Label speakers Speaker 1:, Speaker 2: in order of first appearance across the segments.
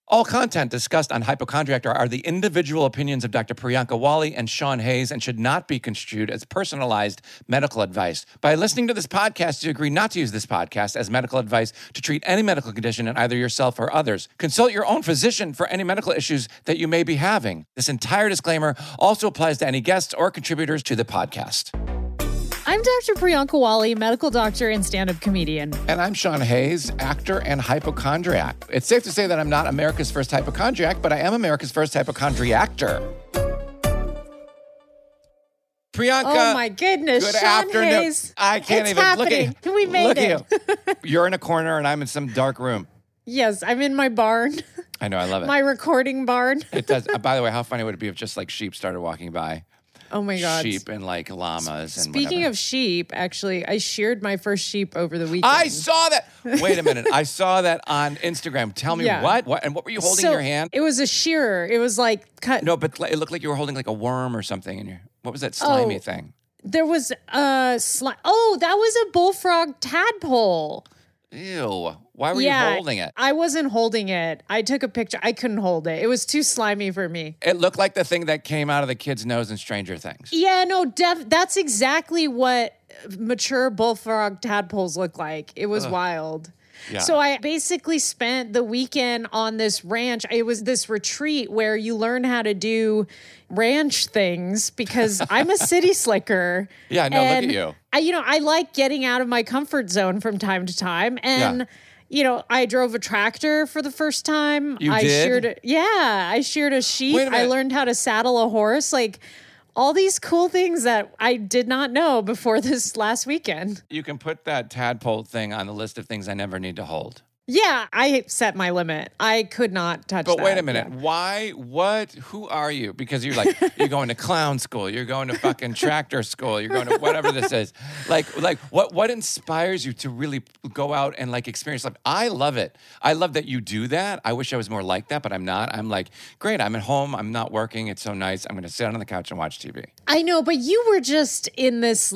Speaker 1: All content discussed on Hypochondriac are the individual opinions of Dr. Priyanka Wally and Sean Hayes and should not be construed as personalized medical advice. By listening to this podcast, you agree not to use this podcast as medical advice to treat any medical condition in either yourself or others. Consult your own physician for any medical issues that you may be having. This entire disclaimer also applies to any guests or contributors to the podcast.
Speaker 2: I'm Dr. Priyanka Wally, medical doctor and stand-up comedian.
Speaker 1: And I'm Sean Hayes, actor and hypochondriac. It's safe to say that I'm not America's first hypochondriac, but I am America's first hypochondriactor. Priyanka.
Speaker 2: Oh my goodness,
Speaker 1: good
Speaker 2: Sean
Speaker 1: afternoon.
Speaker 2: Hayes.
Speaker 1: I can't
Speaker 2: it's
Speaker 1: even
Speaker 2: happening.
Speaker 1: look at you.
Speaker 2: We made
Speaker 1: look
Speaker 2: it.
Speaker 1: At you. You're in a corner and I'm in some dark room.
Speaker 2: Yes, I'm in my barn.
Speaker 1: I know, I love it.
Speaker 2: My recording barn.
Speaker 1: It does. By the way, how funny would it be if just like sheep started walking by?
Speaker 2: Oh my God.
Speaker 1: Sheep and like llamas and
Speaker 2: Speaking
Speaker 1: whatever.
Speaker 2: of sheep, actually, I sheared my first sheep over the weekend.
Speaker 1: I saw that. Wait a minute. I saw that on Instagram. Tell me
Speaker 2: Yeah.
Speaker 1: what? And what were you holding in your hand?
Speaker 2: It was a shearer. It was like cut.
Speaker 1: No, but it looked like you were holding like a worm or something in your. What was that slimy thing?
Speaker 2: There was a Oh, that was a bullfrog tadpole.
Speaker 1: Ew. Why were you holding it?
Speaker 2: I wasn't holding it. I took a picture. I couldn't hold it. It was too slimy for me.
Speaker 1: It looked like the thing that came out of the kid's nose in Stranger Things.
Speaker 2: Yeah, no, that's exactly what mature bullfrog tadpoles look like. It was wild.
Speaker 1: Yeah.
Speaker 2: So I basically spent the weekend on this ranch. It was this retreat where you learn how to do ranch things because I'm a city slicker.
Speaker 1: Yeah, no, look at you.
Speaker 2: I like getting out of my comfort zone from time to time. And, I drove a tractor for the first time.
Speaker 1: You
Speaker 2: I
Speaker 1: did?
Speaker 2: I sheared a sheep.
Speaker 1: Wait a minute.
Speaker 2: I learned how to saddle a horse. Like, all these cool things that I did not know before this last weekend.
Speaker 1: You can put that tadpole thing on the list of things I never need to hold.
Speaker 2: Yeah, I set my limit. I could not touch that.
Speaker 1: But wait a minute.
Speaker 2: Yeah.
Speaker 1: Why? What? Who are you? Because you're like, you're going to clown school. You're going to fucking tractor school. You're going to whatever this is. Like what inspires you to really go out and like experience life? I love it. I love that you do that. I wish I was more like that, but I'm not. I'm like, great. I'm at home. I'm not working. It's so nice. I'm going to sit on the couch and watch TV.
Speaker 2: I know, but you were just in this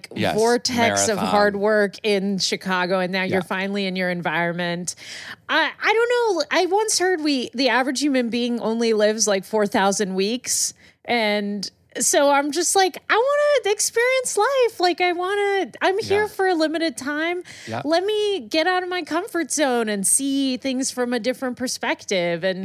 Speaker 2: vortex of
Speaker 1: marathon.
Speaker 2: hard work in Chicago, and now you're finally in your environment. I don't know. I once heard the average human being only lives like 4,000 weeks, and so I'm just like, I want to experience life. Like I'm here for a limited time.
Speaker 1: Yeah.
Speaker 2: Let me get out of my comfort zone and see things from a different perspective. And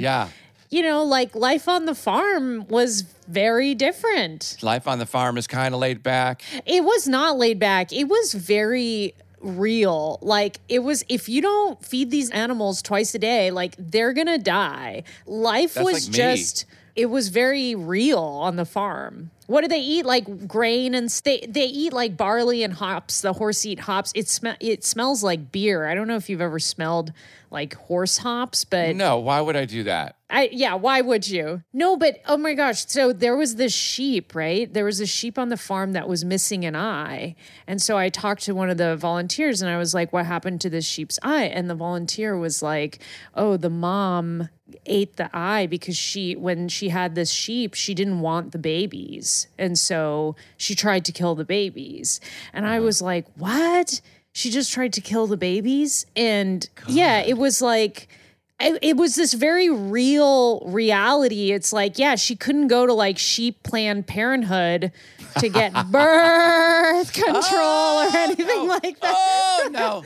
Speaker 2: like life on the farm was very different.
Speaker 1: Life on the farm is kind of laid back.
Speaker 2: It was not laid back. It was very real. Like it was, if you don't feed these animals twice a day, like they're gonna die. Life
Speaker 1: That's
Speaker 2: was
Speaker 1: like me.
Speaker 2: just, it was very real on the farm. What do they eat? Like grain and they eat like barley and hops. The horse eat hops. It smells like beer. I don't know if you've ever smelled like horse hops, but
Speaker 1: No, why would I do that?
Speaker 2: Why would you? No, but oh my gosh. So there was this sheep, right? There was a sheep on the farm that was missing an eye. And so I talked to one of the volunteers and I was like, what happened to this sheep's eye? And the volunteer was like, oh, the mom ate the eye because when she had this sheep, she didn't want the babies. And so she tried to kill the babies. And I was like, what? She just tried to kill the babies? And it was like, it was this very real reality. It's like, she couldn't go to like sheep Planned Parenthood to get birth control or anything like that.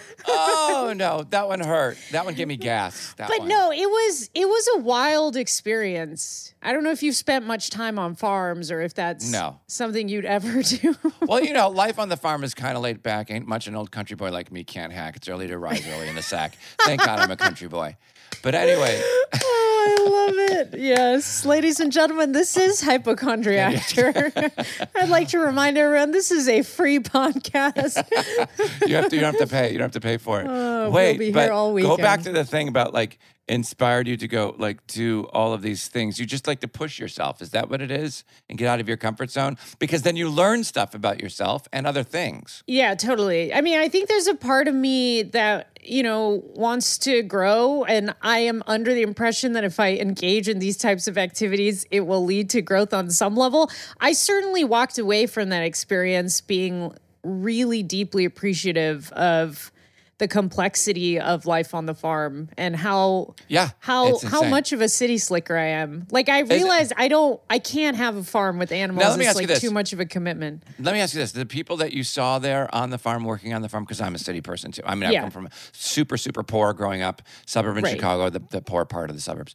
Speaker 1: Oh no, that one hurt. That one gave me gas.
Speaker 2: No, it was a wild experience. I don't know if you've spent much time on farms or if that's something you'd ever do.
Speaker 1: Well, life on the farm is kind of laid back. Ain't much an old country boy like me can't hack. It's early to rise early in the sack. Thank God I'm a country boy. But anyway.
Speaker 2: Oh, I love it. Yes. Ladies and gentlemen, this is Hypochondriactor. I'd like to remind everyone this is a free podcast.
Speaker 1: You don't have to pay. You don't have to pay for it.
Speaker 2: We'll be here all weekend.
Speaker 1: Go back to the thing about like inspired you to go like do all of these things. You just like to push yourself. Is that what it is? And get out of your comfort zone? Because then you learn stuff about yourself and other things.
Speaker 2: Yeah, totally. I mean, I think there's a part of me that, wants to grow. And I am under the impression that if I engage in these types of activities, it will lead to growth on some level. I certainly walked away from that experience being really deeply appreciative of the complexity of life on the farm and how
Speaker 1: it's insane.
Speaker 2: much of a city slicker I am. Like I realized I can't have a farm with animals.
Speaker 1: Now, let me
Speaker 2: it's
Speaker 1: ask you
Speaker 2: like
Speaker 1: this.
Speaker 2: too much of a commitment.
Speaker 1: Let me ask you this. The people that you saw there on the farm, working on the farm, because I'm a city person too. I mean, I come from super, super poor growing up, suburb in Chicago, the poor part of the suburbs.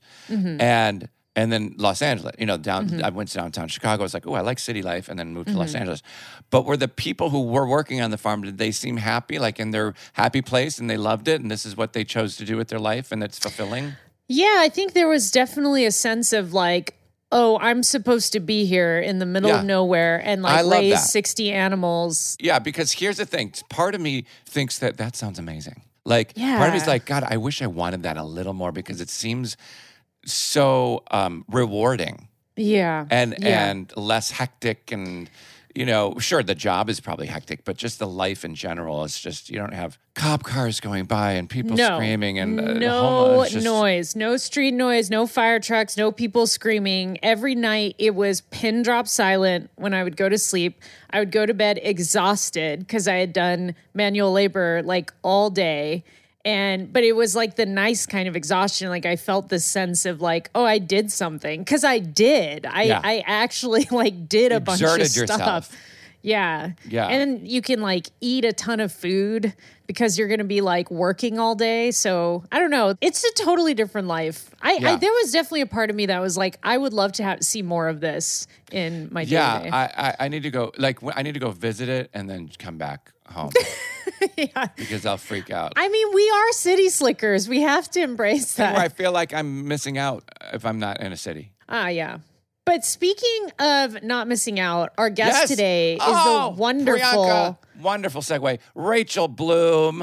Speaker 1: And then Los Angeles, I went to downtown Chicago. I was like, oh, I like city life, and then moved to Los Angeles. But were the people who were working on the farm, did they seem happy, like in their happy place, and they loved it, and this is what they chose to do with their life, and it's fulfilling?
Speaker 2: Yeah, I think there was definitely a sense of like, oh, I'm supposed to be here in the middle of nowhere and like raise 60 animals.
Speaker 1: Yeah, because here's the thing. Part of me thinks that sounds amazing. Like, part of me's like, God, I wish I wanted that a little more because it seems so rewarding.
Speaker 2: Yeah.
Speaker 1: And less hectic and, sure, the job is probably hectic, but just the life in general is just, you don't have cop cars going by and people screaming and
Speaker 2: no noise, no street noise, no fire trucks, no people screaming. Every night it was pin drop silent when I would go to sleep. I would go to bed exhausted because I had done manual labor like all day. But it was like the nice kind of exhaustion. Like I felt this sense of like, oh, I did something. Cause I did. I actually like did a bunch of stuff.
Speaker 1: Yourself.
Speaker 2: Yeah.
Speaker 1: Yeah.
Speaker 2: And you can like eat a ton of food because you're going to be like working all day. So I don't know. It's a totally different life. There was definitely a part of me that was like, I would love to see more of this in my day.
Speaker 1: Yeah. I need to go, I need to go visit it and then come back home.
Speaker 2: Yeah.
Speaker 1: Because I'll freak out.
Speaker 2: I mean, we are city slickers. We have to embrace that.
Speaker 1: I feel like I'm missing out if I'm not in a city.
Speaker 2: Yeah. But speaking of not missing out, our guest today is the wonderful...
Speaker 1: Priyanka. Wonderful segue. Rachel Bloom.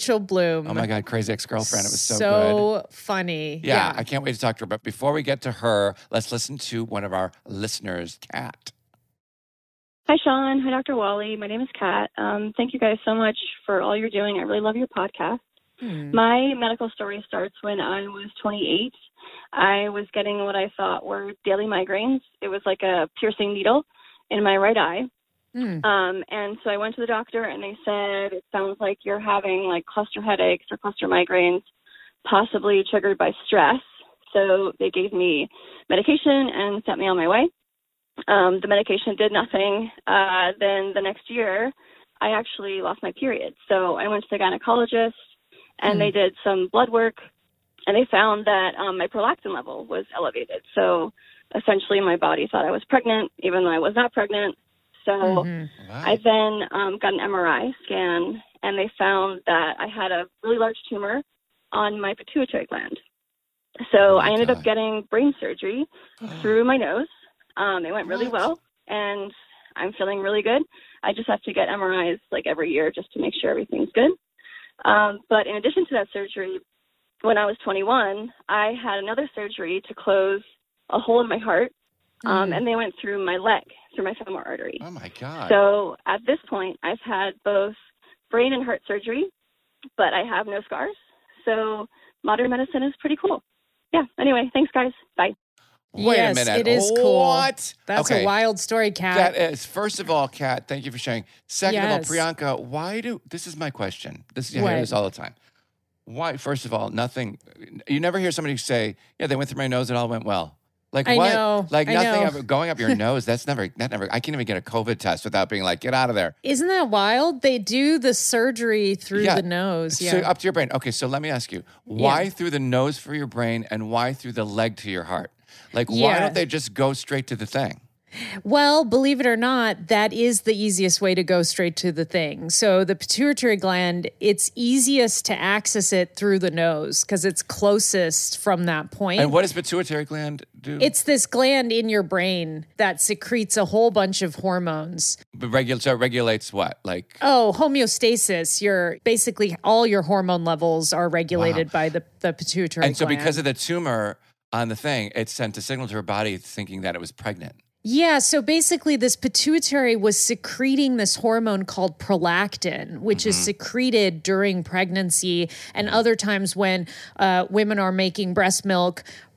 Speaker 2: Oh
Speaker 1: my God, crazy ex-girlfriend. It was so good.
Speaker 2: So funny.
Speaker 1: Yeah, I can't wait to talk to her. But before we get to her, let's listen to one of our listeners, Kat.
Speaker 3: Hi, Sean. Hi, Dr. Wally. My name is Kat. Thank you guys so much for all you're doing. I really love your podcast. My medical story starts when I was 28. I was getting what I thought were daily migraines. It was like a piercing needle in my right eye. And so I went to the doctor and they said, it sounds like you're having like cluster headaches or cluster migraines, possibly triggered by stress. So they gave me medication and sent me on my way. The medication did nothing. Then the next year, I actually lost my period. So I went to the gynecologist and they did some blood work and they found that my prolactin level was elevated. So essentially my body thought I was pregnant, even though I was not pregnant. So I then got an MRI scan and they found that I had a really large tumor on my pituitary gland. So I ended up getting brain surgery through my nose. It went really well, and I'm feeling really good. I just have to get MRIs like every year just to make sure everything's good. But in addition to that surgery, when I was 21, I had another surgery to close a hole in my heart, and they went through my leg, through my femoral artery.
Speaker 1: Oh, my God.
Speaker 3: So at this point, I've had both brain and heart surgery, but I have no scars. So modern medicine is pretty cool. Yeah. Anyway, thanks, guys. Bye.
Speaker 1: Wait a minute.
Speaker 2: It is cool.
Speaker 1: What?
Speaker 2: That's a wild story, Kat.
Speaker 1: That is, first of all, Kat, thank you for sharing. Second of all, Priyanka, this is my question. I hear this all the time. Why, first of all, you never hear somebody say, yeah, they went through my nose, it all went well. Like what?
Speaker 2: I know.
Speaker 1: Like nothing going up your nose. That never, I can't even get a COVID test without being like, get out of there.
Speaker 2: Isn't that wild? They do the surgery through the nose. Yeah.
Speaker 1: So up to your brain. Okay, so let me ask you, why through the nose for your brain and why through the leg to your heart? Like, why don't they just go straight to the thing?
Speaker 2: Well, believe it or not, that is the easiest way to go straight to the thing. So the pituitary gland, it's easiest to access it through the nose because it's closest from that point.
Speaker 1: And what does pituitary gland do?
Speaker 2: It's this gland in your brain that secretes a whole bunch of hormones.
Speaker 1: So it regulates what? Like
Speaker 2: homeostasis. Basically all your hormone levels are regulated by the pituitary gland.
Speaker 1: And so because of the tumor on the thing, it sent a signal to her body thinking that it was pregnant.
Speaker 2: Yeah, so basically this pituitary was secreting this hormone called prolactin, which is secreted during pregnancy and other times when women are making breast milk.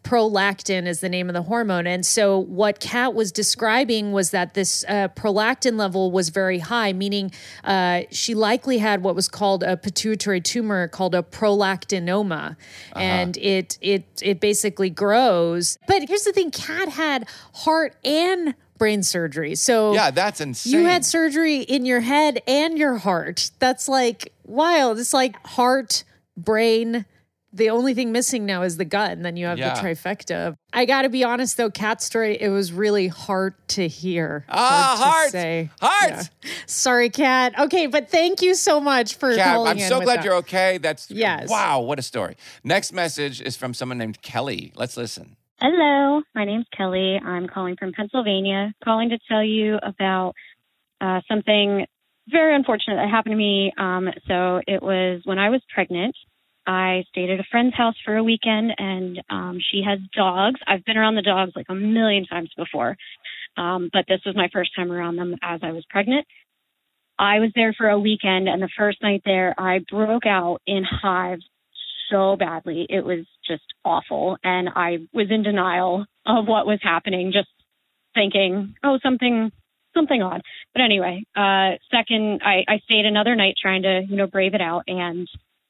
Speaker 2: prolactin is the name of the hormone. And so what Kat was describing was that this prolactin level was very high, meaning she likely had what was called a pituitary tumor called a prolactinoma. And it basically grows. But here's the thing, Kat had heart and brain surgery. So
Speaker 1: yeah, that's insane.
Speaker 2: You had surgery in your head and your heart. That's like wild. It's like heart, brain. The only thing missing now is the gut, and then you have the trifecta. I got to be honest, though, Kat's story, it was really hard to hear.
Speaker 1: Heart!
Speaker 2: Say.
Speaker 1: Heart!
Speaker 2: Yeah. Sorry, Kat. Okay, but thank you so much for calling
Speaker 1: I'm
Speaker 2: in
Speaker 1: so
Speaker 2: with
Speaker 1: glad
Speaker 2: that.
Speaker 1: you're okay.
Speaker 2: Yes.
Speaker 1: Wow, what a story. Next message is from someone named Kelly. Let's listen.
Speaker 3: Hello, my name's Kelly. I'm calling from Pennsylvania, calling to tell you about something very unfortunate that happened to me. So it was when I was pregnant. I stayed at a friend's house for a weekend, and she has dogs. I've been around the dogs like a million times before, but this was my first time around them as I was pregnant. I was there for a weekend, and the first night there, I broke out in hives so badly. It was just awful, and I was in denial of what was happening, just thinking, oh, something odd. But anyway, second, I stayed another night trying to, brave it out, and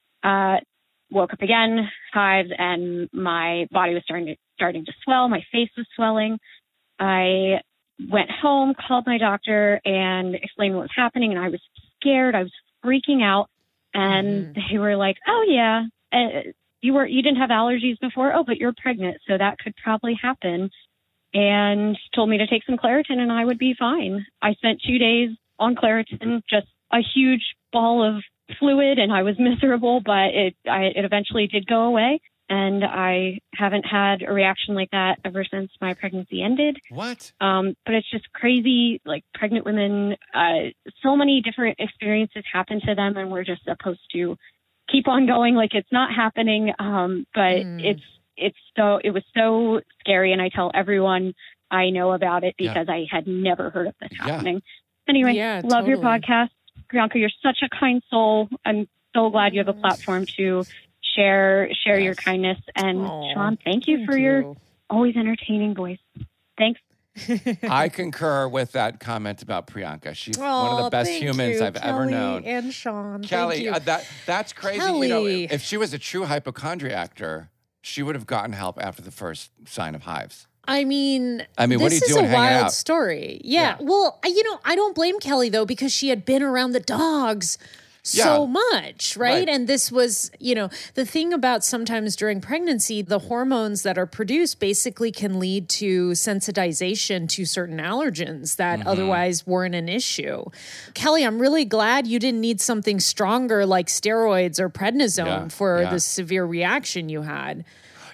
Speaker 3: woke up again, hives, and my body was starting to swell. My face was swelling. I went home, called my doctor, and explained what was happening, and I was scared. I was freaking out, and they were like, "Oh yeah, you didn't have allergies before. Oh, but you're pregnant, so that could probably happen." And told me to take some Claritin, and I would be fine. I spent 2 days on Claritin, just a huge ball of fluid, and I was miserable, but it eventually did go away, and I haven't had a reaction like that ever since my pregnancy ended.
Speaker 1: What?
Speaker 3: But it's just crazy. Like, pregnant women, so many different experiences happen to them, and we're just supposed to keep on going like it's not happening. But it was so scary, and I tell everyone I know about it because I had never heard of this happening. Anyway, love your podcast. Priyanka, you're such a kind soul. I'm so glad you have a platform to share your kindness. And Sean, thank you for your always entertaining voice. Thanks.
Speaker 1: I concur with that comment about Priyanka. She's one of the best humans I've ever known.
Speaker 2: And Sean,
Speaker 1: Kelly, that's crazy.
Speaker 2: Kelly.
Speaker 1: If she was a true hypochondriac, she would have gotten help after the first sign of hives.
Speaker 2: I mean,
Speaker 1: what are you doing hanging out?
Speaker 2: This is a wild story. Yeah. Well, I don't blame Kelly, though, because she had been around the dogs so much, right? And this was, the thing about sometimes during pregnancy, the hormones that are produced basically can lead to sensitization to certain allergens that otherwise weren't an issue. Kelly, I'm really glad you didn't need something stronger like steroids or prednisone for the severe reaction you had.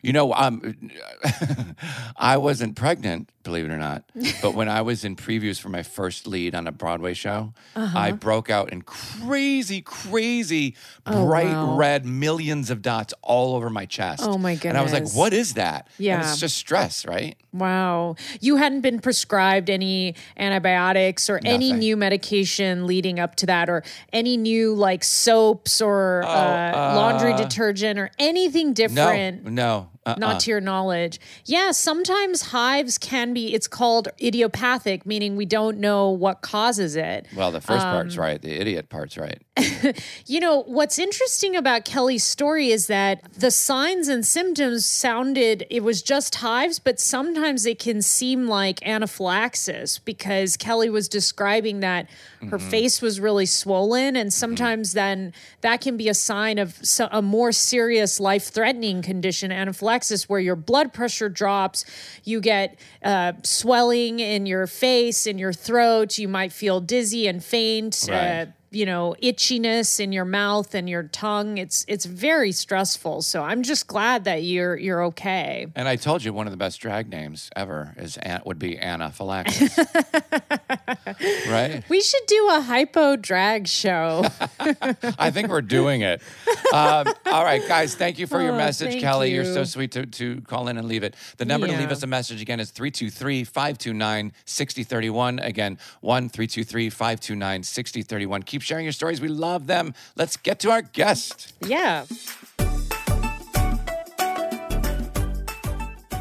Speaker 1: I wasn't pregnant, believe it or not, but when I was in previews for my first lead on a Broadway show, I broke out in crazy bright red millions of dots all over my chest.
Speaker 2: Oh my goodness.
Speaker 1: And I was like, what is that?
Speaker 2: Yeah.
Speaker 1: And it's just stress, right?
Speaker 2: Wow. You hadn't been prescribed any antibiotics or any new medication leading up to that, or any new like soaps or laundry detergent or anything different?
Speaker 1: No.
Speaker 2: Not to your knowledge. Yeah, sometimes hives can be, it's called idiopathic, meaning we don't know what causes it.
Speaker 1: Well, the first part's right. The idiot part's right.
Speaker 2: What's interesting about Kelly's story is that the signs and symptoms it was just hives, but sometimes it can seem like anaphylaxis, because Kelly was describing that her face was really swollen, and sometimes then that can be a sign of a more serious life-threatening condition, anaphylaxis, where your blood pressure drops, you get swelling in your face, in your throat, you might feel dizzy and faint,
Speaker 1: right.
Speaker 2: Itchiness in your mouth and your tongue. It's very stressful. So I'm just glad that you're okay.
Speaker 1: And I told you one of the best drag names ever would be Anaphylaxis. Right?
Speaker 2: We should do a hypo drag show.
Speaker 1: I think we're doing it. All right, guys, thank you for your message,
Speaker 2: thank
Speaker 1: Kelly.
Speaker 2: you.
Speaker 1: You're so sweet to call in and leave it. The number to leave us a message again is 323-529-6031. Again, 1-323-529-6031. Keep sharing your stories. We love them. Let's get to our guest.
Speaker 2: Yeah.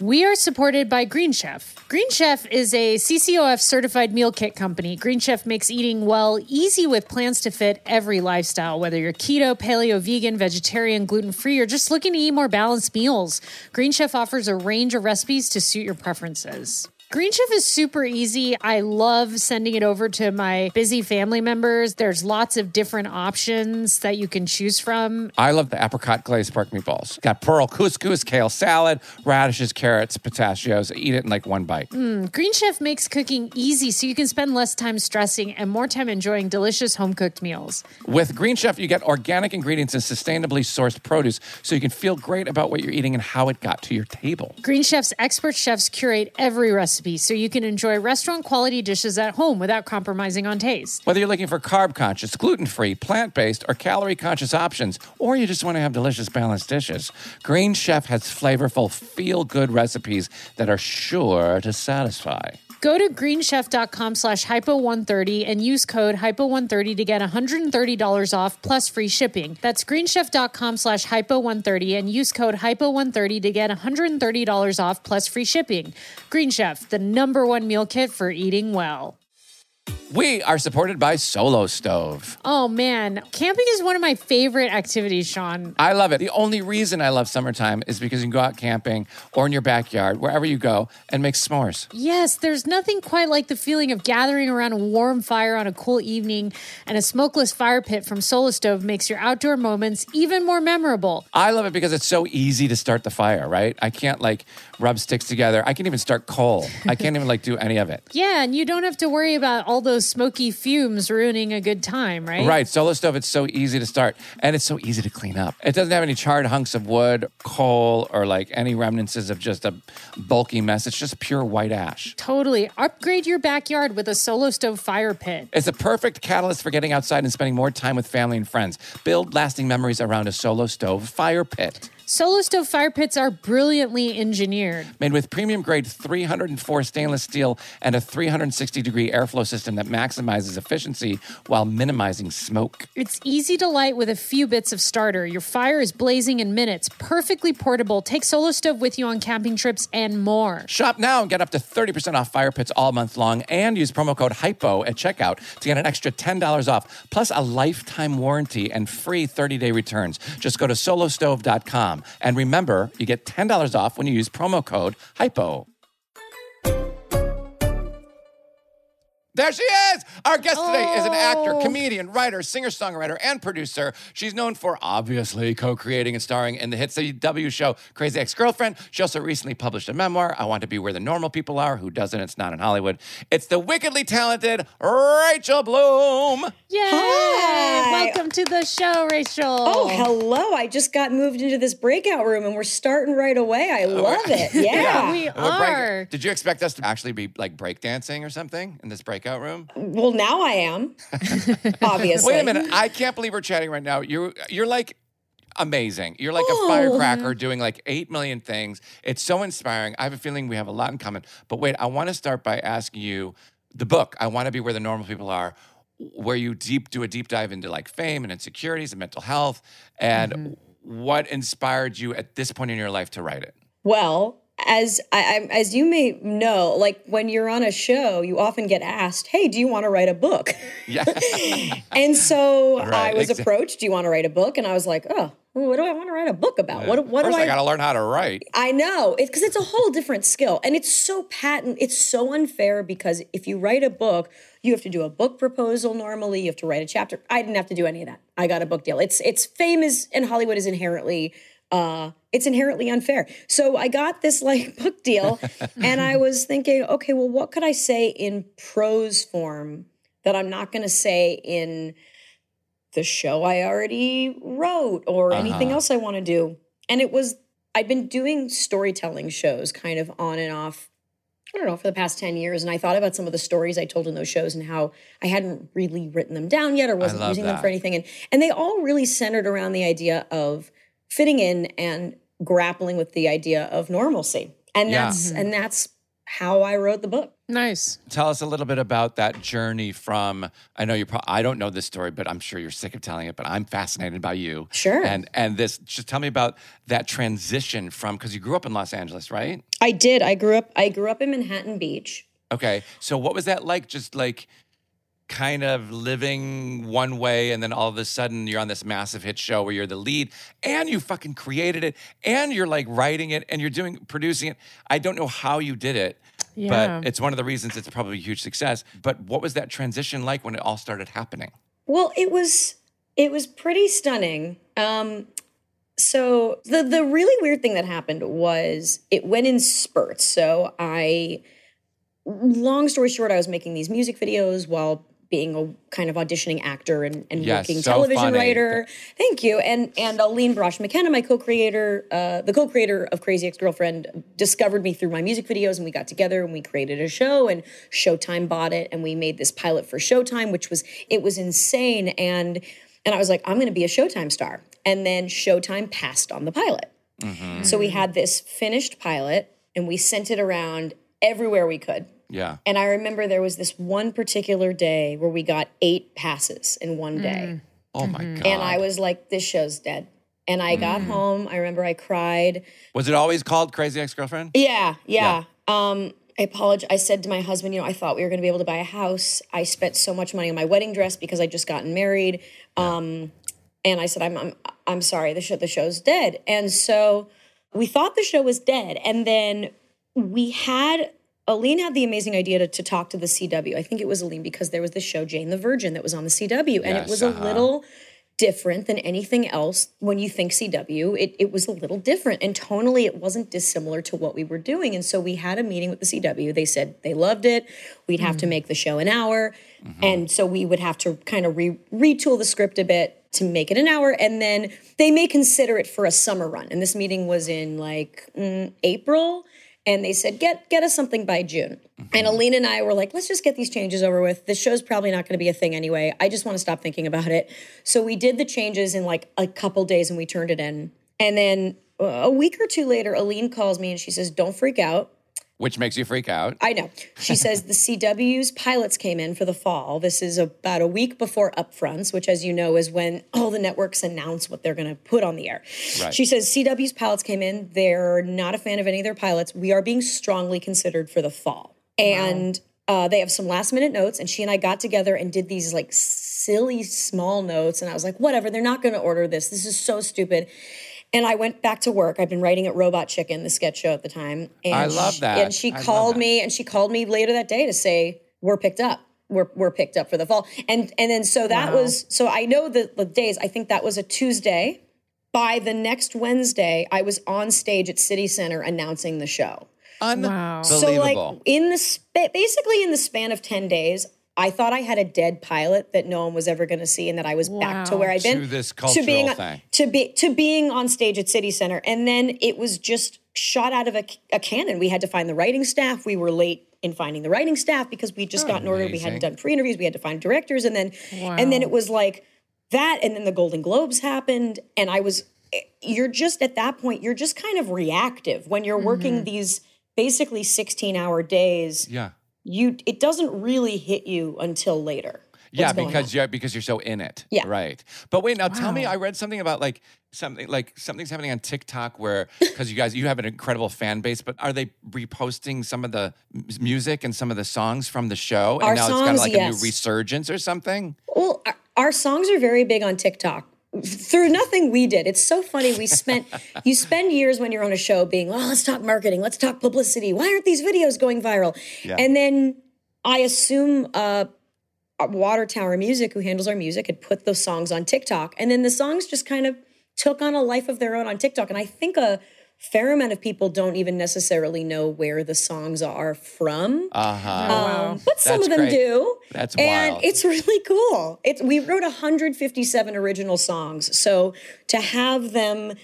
Speaker 2: We are supported by Green Chef. Green Chef is a CCOF certified meal kit company. Green Chef makes eating well easy with plans to fit every lifestyle, whether you're keto, paleo, vegan, vegetarian, gluten-free, or just looking to eat more balanced meals. Green Chef offers a range of recipes to suit your preferences. Green Chef is super easy. I love sending it over to my busy family members. There's lots of different options that you can choose from.
Speaker 1: I love the apricot glazed pork meatballs. Got pearl couscous, kale salad, radishes, carrots, pistachios. Eat it in like one bite.
Speaker 2: Green Chef makes cooking easy so you can spend less time stressing and more time enjoying delicious home-cooked meals.
Speaker 1: With Green Chef, you get organic ingredients and sustainably sourced produce so you can feel great about what you're eating and how it got to your table.
Speaker 2: Green Chef's expert chefs curate every recipe so you can enjoy restaurant-quality dishes at home without compromising on taste.
Speaker 1: Whether you're looking for carb-conscious, gluten-free, plant-based, or calorie-conscious options, or you just want to have delicious, balanced dishes, Green Chef has flavorful, feel-good recipes that are sure to satisfy.
Speaker 2: Go to greenchef.com/hypo130 and use code hypo130 to get $130 off plus free shipping. That's greenchef.com/hypo130 and use code hypo130 to get $130 off plus free shipping. Green Chef, the #1 meal kit for eating well.
Speaker 1: We are supported by Solo Stove.
Speaker 2: Oh man, camping is one of my favorite activities, Sean.
Speaker 1: I love it. The only reason I love summertime is because you can go out camping or in your backyard, wherever you go, and make s'mores.
Speaker 2: Yes, there's nothing quite like the feeling of gathering around a warm fire on a cool evening, and a smokeless fire pit from Solo Stove makes your outdoor moments even more memorable.
Speaker 1: I love it because it's so easy to start the fire, right? I can't like rub sticks together. I can even start coal. I can't even like do any of it.
Speaker 2: Yeah, and you don't have to worry about all those smoky fumes ruining a good time, right?
Speaker 1: Right. Solo Stove, it's so easy to start, and it's so easy to clean up. It doesn't have any charred hunks of wood, coal, or like any remnants of just a bulky mess. It's just pure white ash.
Speaker 2: Totally. Upgrade your backyard with a Solo Stove fire pit.
Speaker 1: It's a perfect catalyst for getting outside and spending more time with family and friends. Build lasting memories around a Solo Stove fire pit.
Speaker 2: Solo Stove fire pits are brilliantly engineered.
Speaker 1: Made with premium-grade 304 stainless steel and a 360-degree airflow system that maximizes efficiency while minimizing smoke.
Speaker 2: It's easy to light with a few bits of starter. Your fire is blazing in minutes. Perfectly portable. Take Solo Stove with you on camping trips and more.
Speaker 1: Shop now and get up to 30% off fire pits all month long and use promo code HYPO at checkout to get an extra $10 off, plus a lifetime warranty and free 30-day returns. Just go to solostove.com. And remember, you get $10 off when you use promo code HYPO. There she is! Our guest today is an actor, comedian, writer, singer-songwriter, and producer. She's known for obviously co-creating and starring in the hit CW show Crazy Ex-Girlfriend. She also recently published a memoir, I Want to Be Where the Normal People Are. Who doesn't? It's not in Hollywood. It's the wickedly talented Rachel Bloom.
Speaker 2: Yay!
Speaker 4: Hi.
Speaker 2: Welcome to the show, Rachel.
Speaker 4: Oh, hello. I just got moved into this breakout room and we're starting right away. I love it. Yeah.
Speaker 2: We are.
Speaker 1: Did you expect us to actually be like breakdancing or something in this breakout room?
Speaker 4: Well, now I am, obviously.
Speaker 1: Wait a minute. I can't believe we're chatting right now. You're like amazing. You're like a firecracker doing like 8 million things. It's so inspiring. I have a feeling we have a lot in common. But wait, I want to start by asking you the book, I Want to Be Where the Normal People Are, where you do a deep dive into like fame and insecurities and mental health. And what inspired you at this point in your life to write it?
Speaker 4: Well, as you may know, like when you're on a show, you often get asked, hey, do you want to write a book?
Speaker 1: Yeah.
Speaker 4: And so
Speaker 1: Right,
Speaker 4: I was approached, do you want to write a book? And I was like, oh, what do I want to write a book about? What
Speaker 1: First,
Speaker 4: do
Speaker 1: I got to learn how to write.
Speaker 4: I know, because it's a whole different skill. And it's so patent. It's so unfair because if you write a book, you have to do a book proposal normally. You have to write a chapter. I didn't have to do any of that. I got a book deal. It's fame is in Hollywood is inherently unfair. So I got this like book deal and I was thinking, okay, well, what could I say in prose form that I'm not going to say in the show I already wrote or anything else I want to do? And I'd been doing storytelling shows kind of on and off, I don't know, for the past 10 years. And I thought about some of the stories I told in those shows and how I hadn't really written them down yet or wasn't using them for anything. And they all really centered around the idea of fitting in and grappling with the idea of normalcy. And that's how I wrote the book.
Speaker 2: Nice.
Speaker 1: Tell us a little bit about that journey from, I know I don't know this story, but I'm sure you're sick of telling it, but I'm fascinated by you.
Speaker 4: Sure.
Speaker 1: And this, just tell me about that transition from, because you grew up in Los Angeles, right?
Speaker 4: I did. I grew up in Manhattan Beach.
Speaker 1: Okay. So what was that like? Just like kind of living one way and then all of a sudden you're on this massive hit show where you're the lead and you fucking created it and you're like writing it and you're producing it. I don't know how you did it, but it's one of the reasons it's probably a huge success. But what was that transition like when it all started happening?
Speaker 4: Well, it was pretty stunning. So the really weird thing that happened was it went in spurts. So long story short, I was making these music videos while being a kind of auditioning actor and working television writer. Thank you. And Aline Brosh McKenna, my co-creator, the co-creator of Crazy Ex-Girlfriend, discovered me through my music videos, and we got together and we created a show, and Showtime bought it, and we made this pilot for Showtime, which was insane. And I was like, I'm going to be a Showtime star. And then Showtime passed on the pilot. Mm-hmm. So we had this finished pilot, and we sent it around everywhere we could.
Speaker 1: Yeah.
Speaker 4: And I remember there was this one particular day where we got 8 passes in one day.
Speaker 1: Oh my God.
Speaker 4: And I was like, this show's dead. And I got home. I remember I cried.
Speaker 1: Was it always called Crazy Ex-Girlfriend?
Speaker 4: Yeah. I apologized. I said to my husband, I thought we were going to be able to buy a house. I spent so much money on my wedding dress because I'd just gotten married. And I said, I'm sorry, the show's dead. And so we thought the show was dead. And then Aline had the amazing idea to talk to the CW. I think it was Aline because there was this show, Jane the Virgin, that was on the CW. And it was a little different than anything else. When you think CW, it was a little different. And tonally, it wasn't dissimilar to what we were doing. And so we had a meeting with the CW. They said they loved it. We'd have to make the show an hour. And so we would have to kind of retool the script a bit to make it an hour. And then they may consider it for a summer run. And this meeting was in April. And they said, get us something by June. And Aline and I were like, let's just get these changes over with. This show's probably not going to be a thing anyway. I just want to stop thinking about it. So we did the changes in a couple days and we turned it in. And then a week or two later, Aline calls me and she says, don't freak out.
Speaker 1: Which makes you freak out.
Speaker 4: I know. She says the CW's pilots came in for the fall. This is about a week before upfronts, which, as you know, is when all the networks announce what they're going to put on the air. Right. She says CW's pilots came in. They're not a fan of any of their pilots. We are being strongly considered for the fall. And they have some last minute notes. And she and I got together and did these silly small notes. And I was like, whatever, they're not going to order this. This is so stupid. And I went back to work. I've been writing at Robot Chicken, the sketch show at the time. And
Speaker 1: I love that.
Speaker 4: And she called me later that day to say, we're picked up. We're picked up for the fall. And then so that was, so I know the days, I think that was a Tuesday. By the next Wednesday, I was on stage at City Center announcing the show.
Speaker 1: Unbelievable.
Speaker 4: So basically in the span of 10 days, I thought I had a dead pilot that no one was ever going to see, and that I was back to where I'd been.
Speaker 1: To this cultural thing.
Speaker 4: To being on stage at City Center. And then it was just shot out of a cannon. We had to find the writing staff. We were late in finding the writing staff because we'd just gotten ordered. We hadn't done pre-interviews. We had to find directors. And then it was like that. And then the Golden Globes happened. And you're just at that point, you're just kind of reactive when you're working these basically 16-hour days.
Speaker 1: Yeah.
Speaker 4: It doesn't really hit you until later.
Speaker 1: Yeah, because you're so in it.
Speaker 4: Yeah.
Speaker 1: Right. But wait, now tell me, I read something about something's happening on TikTok where, because you have an incredible fan base, but are they reposting some of the music and some of the songs from the show? And now it's got a new resurgence or something?
Speaker 4: Well, our songs are very big on TikTok. Through nothing we did. It's so funny. You spend years when you're on a show being, let's talk marketing, let's talk publicity. Why aren't these videos going viral? Yeah. And then I assume Water Tower Music, who handles our music, had put those songs on TikTok. And then the songs just kind of took on a life of their own on TikTok. And I think a fair amount of people don't even necessarily know where the songs are from. But some of them do.
Speaker 1: That's
Speaker 4: and
Speaker 1: wild.
Speaker 4: It's really cool. We wrote 157 original songs. So to have them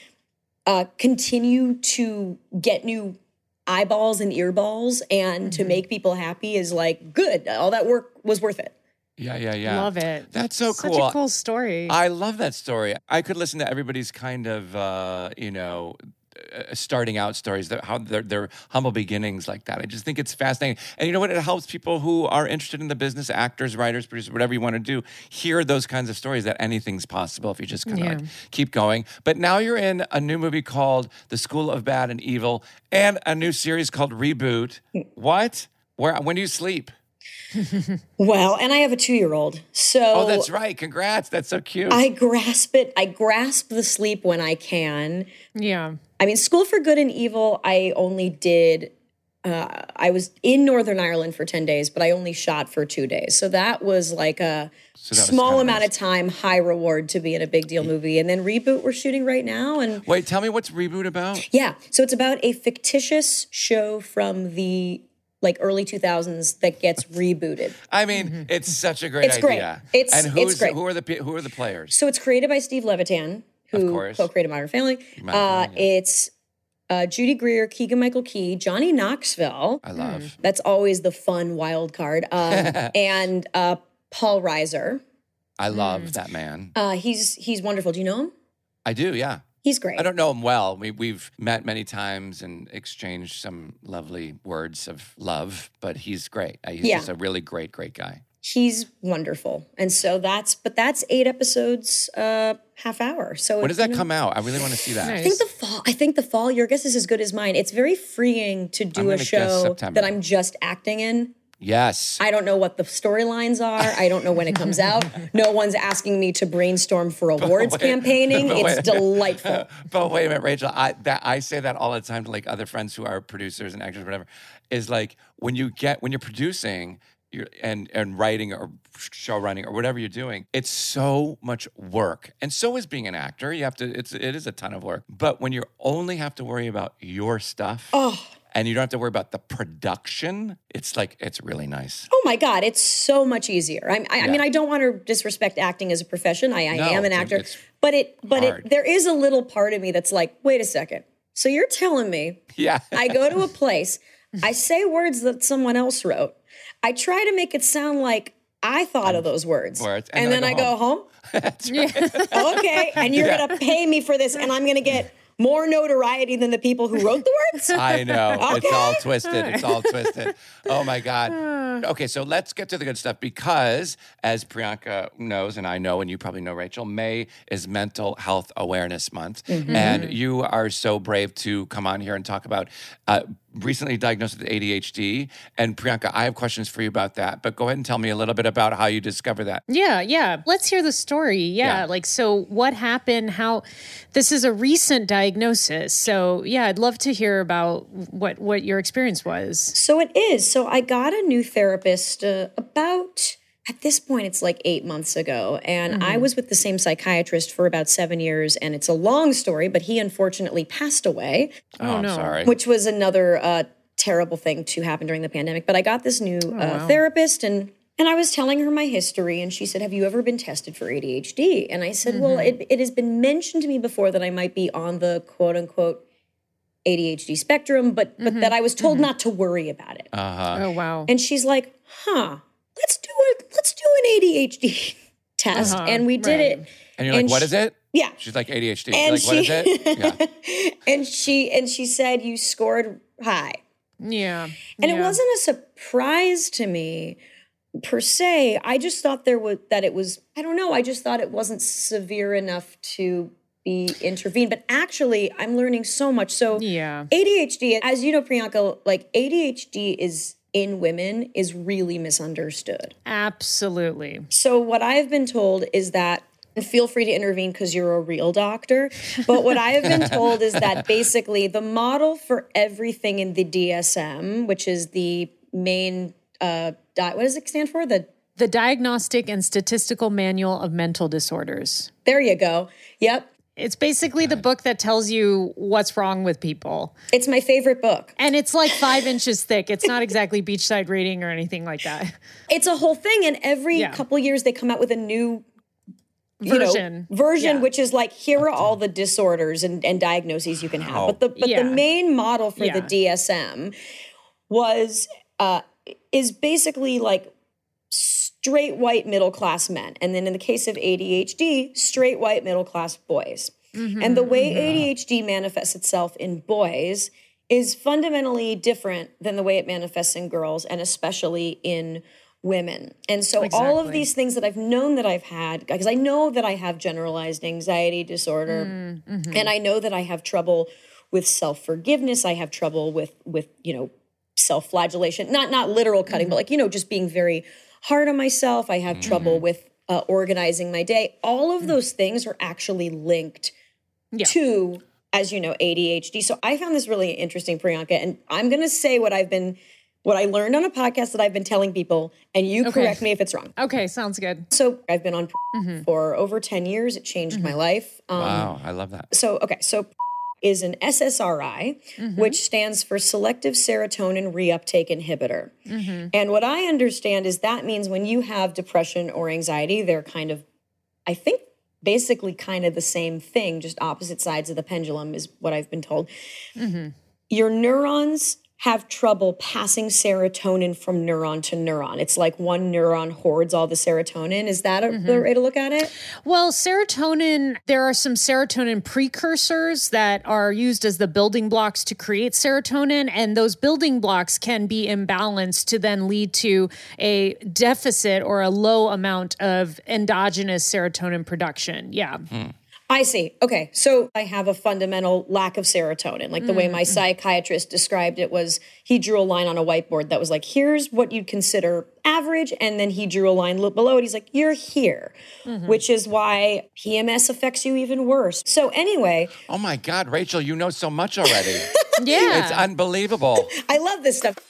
Speaker 4: continue to get new eyeballs and earballs and to make people happy is good. All that work was worth it.
Speaker 1: Yeah.
Speaker 2: Love it.
Speaker 1: That's so cool.
Speaker 2: Such a cool story.
Speaker 1: I love that story. I could listen to everybody's kind of, starting out stories, how their humble beginnings like that. I just think it's fascinating. And you know what? It helps people who are interested in the business, actors, writers, producers, whatever you want to do, hear those kinds of stories that anything's possible if you just kind of like keep going. But now you're in a new movie called The School of Bad and Evil and a new series called Reboot. What? When do you sleep?
Speaker 4: Well, and I have a 2-year-old. So
Speaker 1: oh, that's right. Congrats. That's so cute.
Speaker 4: I grasp it. I grasp the sleep when I can.
Speaker 2: Yeah.
Speaker 4: I mean, School for Good and Evil, I only did, I was in Northern Ireland for 10 days, but I only shot for 2 days. So that was like a small amount of time, high reward to be in a big deal movie. And then Reboot we're shooting right now. And
Speaker 1: wait, tell me what's Reboot about?
Speaker 4: Yeah. So it's about a fictitious show from the early 2000s that gets rebooted.
Speaker 1: I mean, it's such a great idea.
Speaker 4: It's
Speaker 1: and
Speaker 4: it's great.
Speaker 1: Who are the players?
Speaker 4: So it's created by Steve Levitan, who co-created Modern Family. It's Judy Greer, Keegan-Michael Key, Johnny Knoxville.
Speaker 1: I love.
Speaker 4: That's always the fun wild card. And Paul Reiser.
Speaker 1: I love that man.
Speaker 4: He's wonderful. Do you know him?
Speaker 1: I do, yeah.
Speaker 4: He's great.
Speaker 1: I don't know him well. We've met many times and exchanged some lovely words of love, but he's great. He's just a really great guy.
Speaker 4: He's wonderful. And so that's 8 episodes, half hour. So
Speaker 1: when does that come out? I really want to see that.
Speaker 2: Nice.
Speaker 4: I think the fall. Your guess is as good as mine. It's very freeing to do a show that I'm just acting in.
Speaker 1: Yes.
Speaker 4: I don't know what the storylines are. I don't know when it comes out. No one's asking me to brainstorm for awards campaigning. It's delightful.
Speaker 1: But wait a minute, Rachel. I say that all the time to like other friends who are producers and actors, or whatever. Is like when you're producing and writing or show running or whatever you're doing, it's so much work. And so is being an actor. You have to. It is a ton of work. But when you only have to worry about your stuff. And you don't have to worry about the production. It's really nice.
Speaker 4: Oh my God, it's so much easier. I mean, I don't want to disrespect acting as a profession. I am an actor, but there is a little part of me that's like, wait a second. So you're telling me, I go to a place, I say words that someone else wrote, I try to make it sound like I thought of those words, and then I go home.
Speaker 1: That's right.
Speaker 4: Okay, and you're gonna pay me for this, and I'm gonna get more notoriety than the people who wrote the words?
Speaker 1: I know. Okay. It's all twisted. Oh, my God. Okay, so let's get to the good stuff because, as Priyanka knows, and I know, and you probably know, Rachel, May is Mental Health Awareness Month. Mm-hmm. And you are so brave to come on here and talk about recently diagnosed with ADHD. And Priyanka, I have questions for you about that, but go ahead and tell me a little bit about how you discovered that.
Speaker 2: Yeah. Let's hear the story. Yeah. So what happened? How this is a recent diagnosis. So I'd love to hear about what your experience was.
Speaker 4: So it is. So I got a new therapist about, at this point, it's like 8 months ago. And I was with the same psychiatrist for about 7 years. And it's a long story, but he unfortunately passed away.
Speaker 1: Oh, no. Sorry.
Speaker 4: Which was another terrible thing to happen during the pandemic. But I got this new therapist and I was telling her my history. And she said, have you ever been tested for ADHD? And I said, well, it has been mentioned to me before that I might be on the quote unquote ADHD spectrum, but that I was told not to worry about it.
Speaker 2: Oh, wow.
Speaker 4: And she's like, let's do an ADHD test. And we did it.
Speaker 1: And you're like, what is it?
Speaker 4: Yeah.
Speaker 1: She's like, ADHD. And like, what is it?
Speaker 4: Yeah. And she said, you scored high.
Speaker 2: Yeah.
Speaker 4: And it wasn't a surprise to me per se. I just thought I just thought it wasn't severe enough to be intervened. But actually, I'm learning so much. So ADHD, as you know, Priyanka, like ADHD in women is really misunderstood.
Speaker 2: Absolutely.
Speaker 4: So what I've been told is that, and feel free to intervene because you're a real doctor, but what I have been told is that basically the model for everything in the DSM, which is the main, what does it stand for?
Speaker 2: The Diagnostic and Statistical Manual of Mental Disorders.
Speaker 4: There you go. Yep.
Speaker 2: It's basically the book that tells you what's wrong with people.
Speaker 4: It's my favorite book.
Speaker 2: And it's like 5 inches thick. It's not exactly beachside reading or anything like that.
Speaker 4: It's a whole thing. And every couple years they come out with a new version, which is like, here are all the disorders and diagnoses you can have. But the main model for the DSM is basically like straight white middle class men. And then in the case of ADHD, straight white middle class boys. And the way ADHD manifests itself in boys is fundamentally different than the way it manifests in girls, and especially in women. And so all of these things that I've known that I've had, because I know that I have generalized anxiety disorder, and I know that I have trouble with self-forgiveness. I have trouble with self-flagellation, not literal cutting, but like, just being very hard on myself. I have trouble with organizing my day. All of those things are actually linked to, as you know, ADHD. So I found this really interesting, Priyanka, and I'm going to say what I learned on a podcast that I've been telling people, and you correct me if it's wrong.
Speaker 2: Okay, sounds good.
Speaker 4: So I've been on for over 10 years. It changed my life.
Speaker 1: Wow, I love that.
Speaker 4: So is an SSRI, which stands for selective serotonin reuptake inhibitor. And what I understand is that means when you have depression or anxiety, they're kind of, I think, basically kind of the same thing, just opposite sides of the pendulum is what I've been told. Your neurons have trouble passing serotonin from neuron to neuron. It's like one neuron hoards all the serotonin. Is that the way to look at it?
Speaker 2: Well, serotonin, there are some serotonin precursors that are used as the building blocks to create serotonin, and those building blocks can be imbalanced to then lead to a deficit or a low amount of endogenous serotonin production. Yeah.
Speaker 4: I see. Okay. So I have a fundamental lack of serotonin. Like the way my psychiatrist described it was he drew a line on a whiteboard that was like, here's what you'd consider average. And then he drew a line below it. He's like, you're here, which is why PMS affects you even worse. So anyway.
Speaker 1: Oh my God, Rachel, you know so much already.
Speaker 2: Yeah.
Speaker 1: It's unbelievable.
Speaker 4: I love this stuff.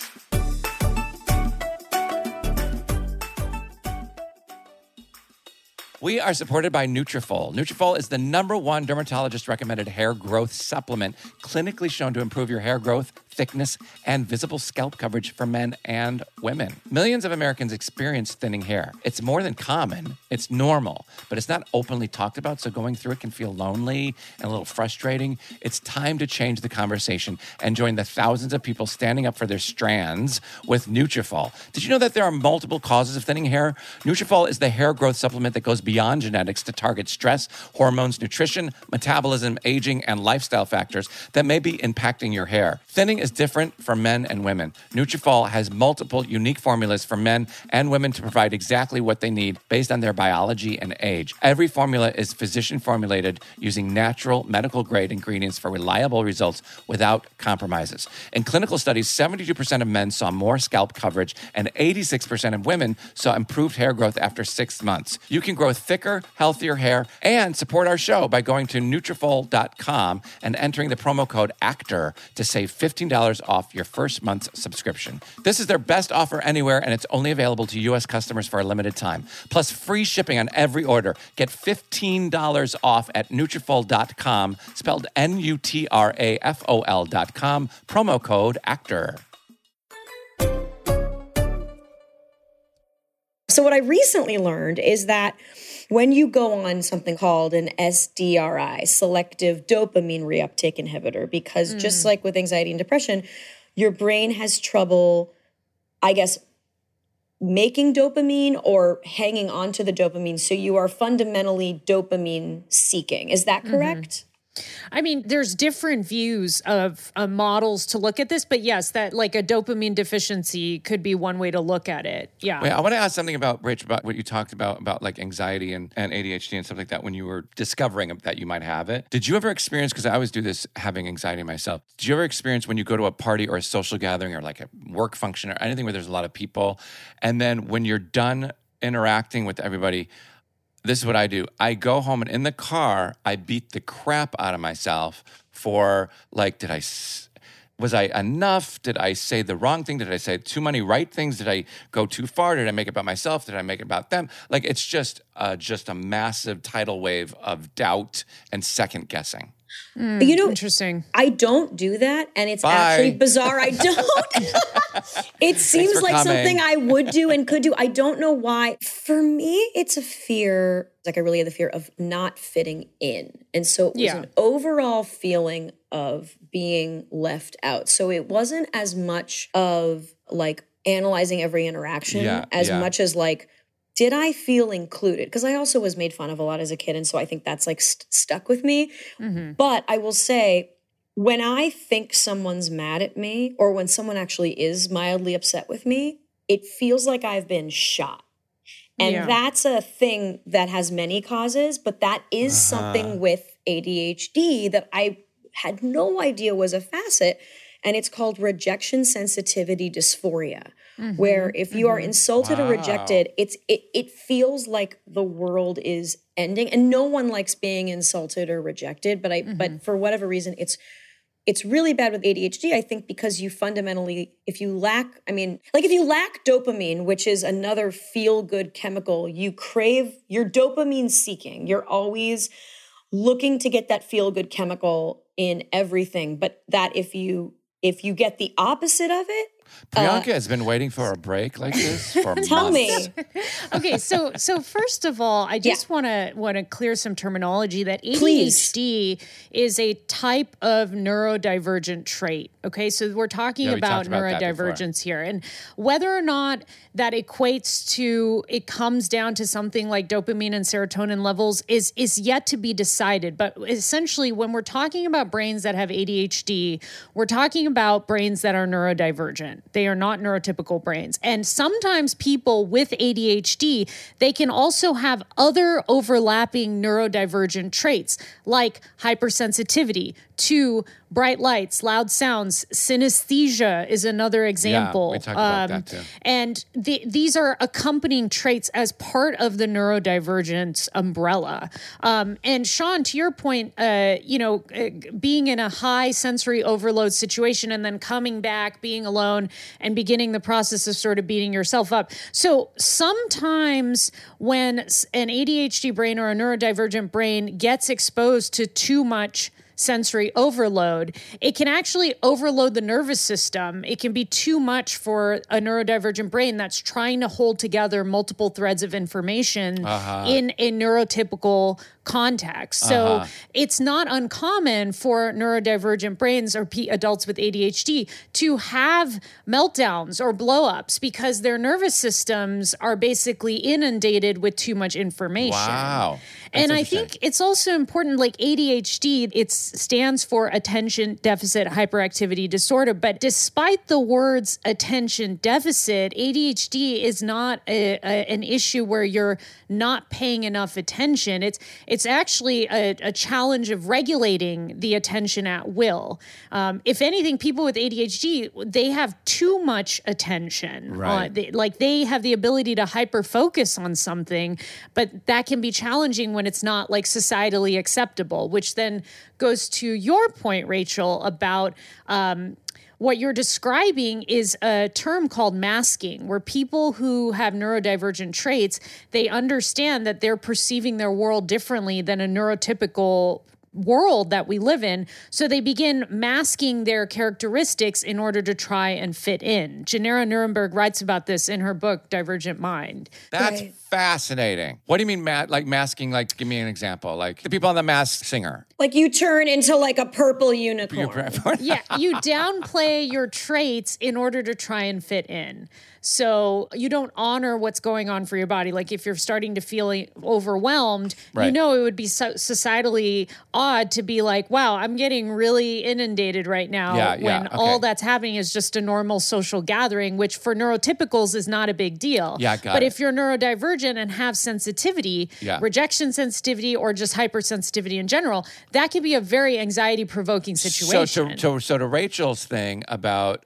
Speaker 1: We are supported by Nutrafol. Nutrafol is the #1 dermatologist-recommended hair growth supplement, clinically shown to improve your hair growth, thickness, and visible scalp coverage for men and women. Millions of Americans experience thinning hair. It's more than common. It's normal, but it's not openly talked about, so going through it can feel lonely and a little frustrating. It's time to change the conversation and join the thousands of people standing up for their strands with Nutrafol. Did you know that there are multiple causes of thinning hair? Nutrafol is the hair growth supplement that goes beyond genetics to target stress, hormones, nutrition, metabolism, aging, and lifestyle factors that may be impacting your hair. Thinning is different for men and women. Nutrafol has multiple unique formulas for men and women to provide exactly what they need based on their biology and age. Every formula is physician formulated using natural medical grade ingredients for reliable results without compromises. In clinical studies, 72% of men saw more scalp coverage and 86% of women saw improved hair growth after 6 months. You can grow thicker, healthier hair and support our show by going to Nutrafol.com and entering the promo code ACTOR to save $15 off your first month's subscription. This is their best offer anywhere, and it's only available to U.S. customers for a limited time. Plus free shipping on every order. Get $15 off at Nutrafol.com, spelled Nutrafol.com, promo code ACTOR.
Speaker 4: So what I recently learned is that when you go on something called an SDRI, selective dopamine reuptake inhibitor, because just like with anxiety and depression, your brain has trouble, I guess, making dopamine or hanging on to the dopamine. So you are fundamentally dopamine seeking. Is that correct?
Speaker 2: I mean, there's different views of models to look at this, but yes, that like a dopamine deficiency could be one way to look at it. Yeah.
Speaker 1: Wait, I want to ask something about, Rach, about what you talked about like anxiety and ADHD and stuff like that when you were discovering that you might have it. Did you ever experience, because I always do this having anxiety myself, did you ever experience when you go to a party or a social gathering or like a work function or anything where there's a lot of people, and then when you're done interacting with everybody, this is what I do. I go home and in the car, I beat the crap out of myself for like, was I enough? Did I say the wrong thing? Did I say too many right things? Did I go too far? Did I make it about myself? Did I make it about them? Like, it's just a massive tidal wave of doubt and second guessing.
Speaker 4: You know,
Speaker 2: Interesting.
Speaker 4: I don't do that, and it's actually bizarre. I don't. It seems like something I would do and could do. I don't know why. For me, it's a fear. Like I really had the fear of not fitting in, and so it was an overall feeling of being left out. So it wasn't as much of like analyzing every interaction as much as like did I feel included? Because I also was made fun of a lot as a kid. And so I think that's like stuck with me. But I will say, when I think someone's mad at me or when someone actually is mildly upset with me, it feels like I've been shot. And that's a thing that has many causes, but that is something with ADHD that I had no idea was a facet. And it's called rejection sensitivity dysphoria, where if you are insulted or rejected, it feels like the world is ending. And no one likes being insulted or rejected, but for whatever reason, it's really bad with ADHD, I think, because you fundamentally, if you lack dopamine, which is another feel-good chemical, you're dopamine seeking. You're always looking to get that feel-good chemical in everything. But that if you get the opposite of it,
Speaker 1: Priyanka has been waiting for a break like this for months.
Speaker 4: Tell me.
Speaker 2: Okay, so first of all, I just want to clear some terminology that ADHD
Speaker 4: Please.
Speaker 2: is a type of neurodivergent trait. Okay, so we're talking about neurodivergence here, and whether or not that equates to, it comes down to something like dopamine and serotonin levels is yet to be decided. But essentially, when we're talking about brains that have ADHD, we're talking about brains that are neurodivergent. They are not neurotypical brains. And sometimes people with ADHD, they can also have other overlapping neurodivergent traits like hypersensitivity to bright lights, loud sounds. Synesthesia is another example.
Speaker 1: Yeah, we talked about that too. And
Speaker 2: these are accompanying traits as part of the neurodivergence umbrella. And Sean, to your point, being in a high sensory overload situation and then coming back, being alone, and beginning the process of sort of beating yourself up. So sometimes when an ADHD brain or a neurodivergent brain gets exposed to too much sensory overload, it can actually overload the nervous system. It can be too much for a neurodivergent brain that's trying to hold together multiple threads of information in a neurotypical context. So it's not uncommon for neurodivergent brains or adults with ADHD to have meltdowns or blow-ups because their nervous systems are basically inundated with too much information.
Speaker 1: Wow.
Speaker 2: And I think it's also important, like ADHD, it stands for attention deficit hyperactivity disorder. But despite the words attention deficit, ADHD is not an issue where you're not paying enough attention. It's actually a challenge of regulating the attention at will. If anything, people with ADHD, they have too much attention.
Speaker 1: Right.
Speaker 2: They have the ability to hyper focus on something, but that can be challenging when it's not like societally acceptable, which then goes to your point, Rachel, about what you're describing is a term called masking, where people who have neurodivergent traits, they understand that they're perceiving their world differently than a neurotypical world that we live in. So they begin masking their characteristics in order to try and fit in. Janera Nuremberg writes about this in her book, Divergent Mind.
Speaker 1: That's fascinating. What do you mean, masking? Like, give me an example. Like the people on The Masked Singer.
Speaker 4: Like you turn into like a purple unicorn.
Speaker 2: Yeah, you downplay your traits in order to try and fit in. So you don't honor what's going on for your body. Like if you're starting to feel overwhelmed,
Speaker 1: right.
Speaker 2: You know it would be societally odd to be like, wow, I'm getting really inundated right now when all that's happening is just a normal social gathering, which for neurotypicals is not a big deal.
Speaker 1: Yeah,
Speaker 2: but if you're neurodivergent and have sensitivity, rejection sensitivity, or just hypersensitivity in general, that can be a very anxiety-provoking situation.
Speaker 1: So to Rachel's thing about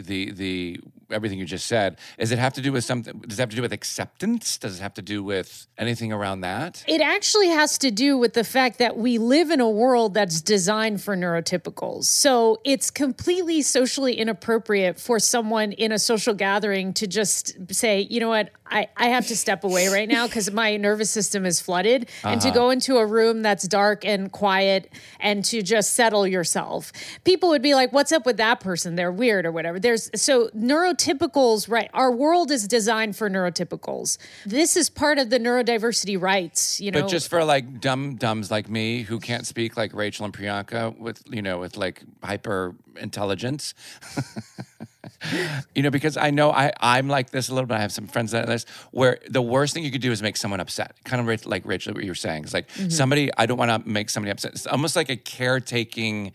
Speaker 1: the everything you just said, does it have to do with something? Does it have to do with acceptance? Does it have to do with anything around that?
Speaker 2: It actually has to do with the fact that we live in a world that's designed for neurotypicals. So it's completely socially inappropriate for someone in a social gathering to just say, you know what, I have to step away right now because my nervous system is flooded, and to go into a room that's dark and quiet and to just settle yourself. People would be like, what's up with that person? They're weird or whatever. So neurotypicals, right? Our world is designed for neurotypicals. This is part of the neurodiversity rights, you know.
Speaker 1: But just for like dumbs like me who can't speak like Rachel and Priyanka with like hyper intelligence. Because I know I'm like this a little bit. I have some friends that are this, where the worst thing you could do is make someone upset. Kind of like Rachel, what you were saying. It's like somebody, I don't want to make somebody upset. It's almost like a caretaking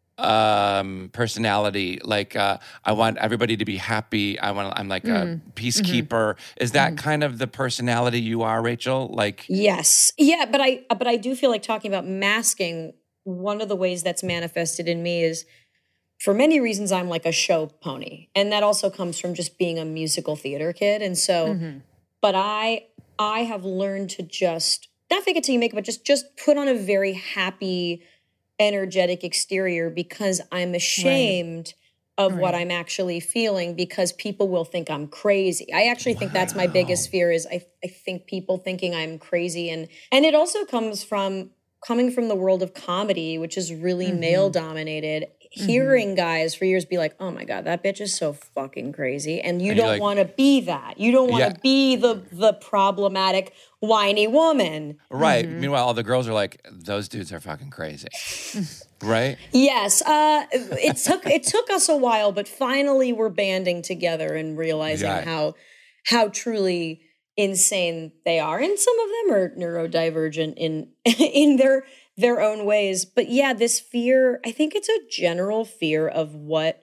Speaker 1: personality. Like I want everybody to be happy. I'm like a peacekeeper. Is that kind of the personality you are, Rachel? Like,
Speaker 4: yes. Yeah, but I do feel like talking about masking, one of the ways that's manifested in me is, for many reasons, I'm like a show pony. And that also comes from just being a musical theater kid. And so, but I have learned to just, not fake it till you make it, but just put on a very happy, energetic exterior, because I'm ashamed of what I'm actually feeling, because people will think I'm crazy. I actually think that's my biggest fear, is I think people thinking I'm crazy. And it also comes from coming from the world of comedy, which is really male dominated, hearing guys for years be like, oh my God, that bitch is so fucking crazy. And you don't want to be that. You don't want to be the problematic, whiny woman.
Speaker 1: Right. Meanwhile, all the girls are like, those dudes are fucking crazy. Right?
Speaker 4: Yes. It took us a while, but finally we're banding together and realizing how truly insane they are. And some of them are neurodivergent in their own ways. But yeah, this fear, I think it's a general fear of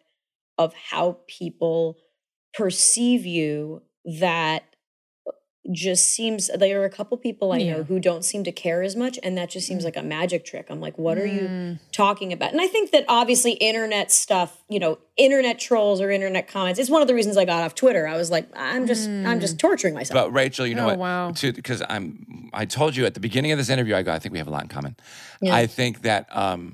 Speaker 4: how people perceive you, that just seems, there are a couple people I know who don't seem to care as much, and that just seems like a magic trick. I'm like, what are you talking about? And I think that obviously internet stuff, internet trolls or internet comments, it's one of the reasons I got off Twitter. I was like, I'm just torturing myself.
Speaker 1: But Rachel, you know what? Wow. Because I told you at the beginning of this interview, I think we have a lot in common. Yeah. I think that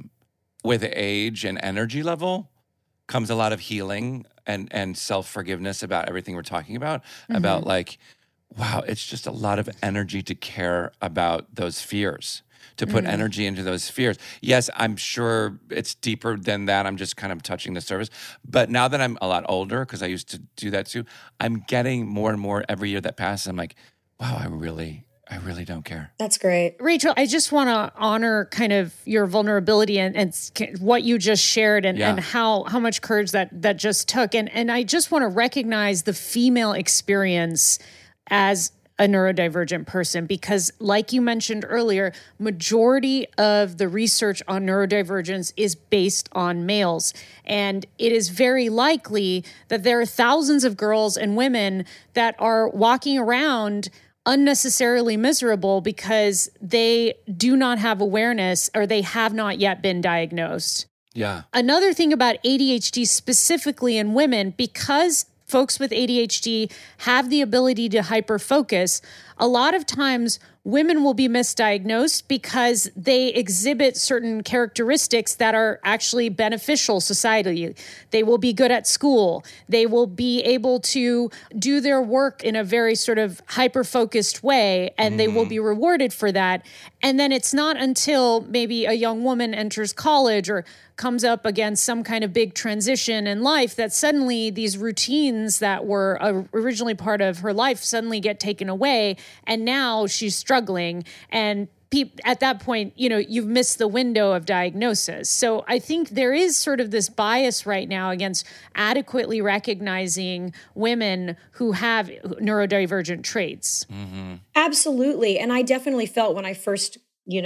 Speaker 1: with age and energy level comes a lot of healing and self-forgiveness about everything we're talking about like, wow, it's just a lot of energy to care about those fears, to put energy into those fears. Yes, I'm sure it's deeper than that. I'm just kind of touching the surface. But now that I'm a lot older, because I used to do that too, I'm getting more and more every year that passes. I'm like, wow, I really don't care.
Speaker 4: That's great.
Speaker 2: Rachel, I just want to honor kind of your vulnerability and what you just shared and how much courage that just took. And I just want to recognize the female experience as a neurodivergent person, because like you mentioned earlier, majority of the research on neurodivergence is based on males. And it is very likely that there are thousands of girls and women that are walking around unnecessarily miserable because they do not have awareness or they have not yet been diagnosed.
Speaker 1: Yeah.
Speaker 2: Another thing about ADHD specifically in women, because folks with ADHD have the ability to hyperfocus, a lot of times women will be misdiagnosed because they exhibit certain characteristics that are actually beneficial societally. They will be good at school. They will be able to do their work in a very sort of hyper-focused way, and they will be rewarded for that. And then it's not until maybe a young woman enters college or comes up against some kind of big transition in life that suddenly these routines that were originally part of her life suddenly get taken away, and now she's struggling. And at that point, you've missed the window of diagnosis. So I think there is sort of this bias right now against adequately recognizing women who have neurodivergent traits. Mm-hmm.
Speaker 4: Absolutely. And I definitely felt when I first,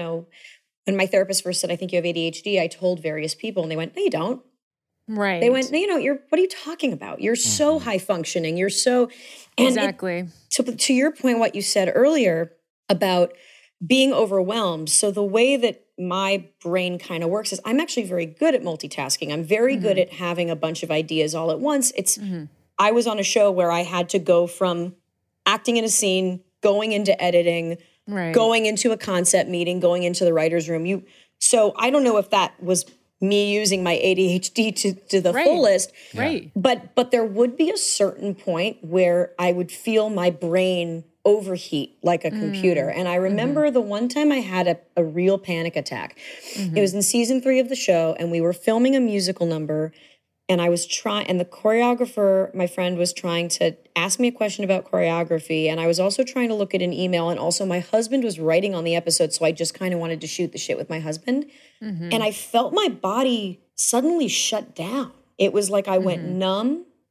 Speaker 4: when my therapist first said, I think you have ADHD, I told various people and they went, no, you don't.
Speaker 2: Right.
Speaker 4: They went, no, what are you talking about? You're so high functioning. You're so.
Speaker 2: Exactly.
Speaker 4: To your point, what you said earlier about being overwhelmed. So the way that my brain kind of works is I'm actually very good at multitasking. I'm very good at having a bunch of ideas all at once. I was on a show where I had to go from acting in a scene, going into editing, going into a concept meeting, going into the writer's room. So I don't know if that was me using my ADHD to the fullest.
Speaker 2: Right.
Speaker 4: But there would be a certain point where I would feel my brain overheat like a computer. And I remember the one time I had a real panic attack. It was in season 3 of the show, and we were filming a musical number, and I was and the choreographer, my friend, was trying to ask me a question about choreography, and I was also trying to look at an email, and also my husband was writing on the episode, so I just kind of wanted to shoot the shit with my husband. And I felt my body suddenly shut down. It was like I went numb,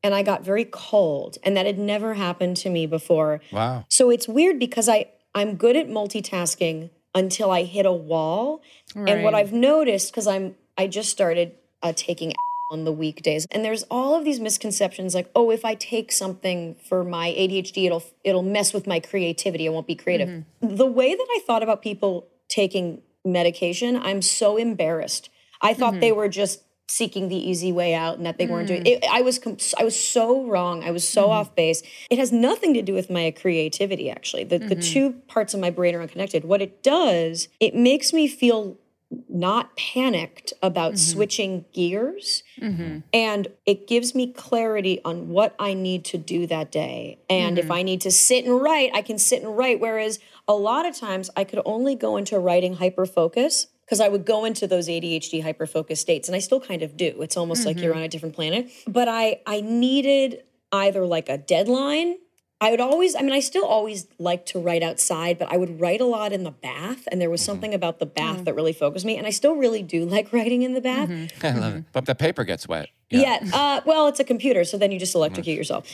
Speaker 4: and I got very cold, and that had never happened to me before.
Speaker 1: Wow.
Speaker 4: So it's weird because I'm good at multitasking until I hit a wall.
Speaker 2: Right.
Speaker 4: And what I've noticed, because I just started taking on the weekdays, and there's all of these misconceptions like, oh, if I take something for my ADHD, it'll mess with my creativity. I won't be creative. Mm-hmm. The way that I thought about people taking medication, I'm so embarrassed. I thought they were just seeking the easy way out and that they weren't doing it. I was so wrong. I was so off base. It has nothing to do with my creativity, actually. The two parts of my brain are unconnected. What it does, it makes me feel not panicked about switching gears. And it gives me clarity on what I need to do that day. And if I need to sit and write, I can sit and write. Whereas a lot of times I could only go into writing hyperfocus because I would go into those ADHD hyperfocus states. And I still kind of do. It's almost like you're on a different planet. But I needed either like a deadline. I still always like to write outside, but I would write a lot in the bath. And there was something about the bath that really focused me. And I still really do like writing in the bath.
Speaker 1: I love it. But the paper gets wet.
Speaker 4: Well, it's a computer, so then you just electrocute yourself.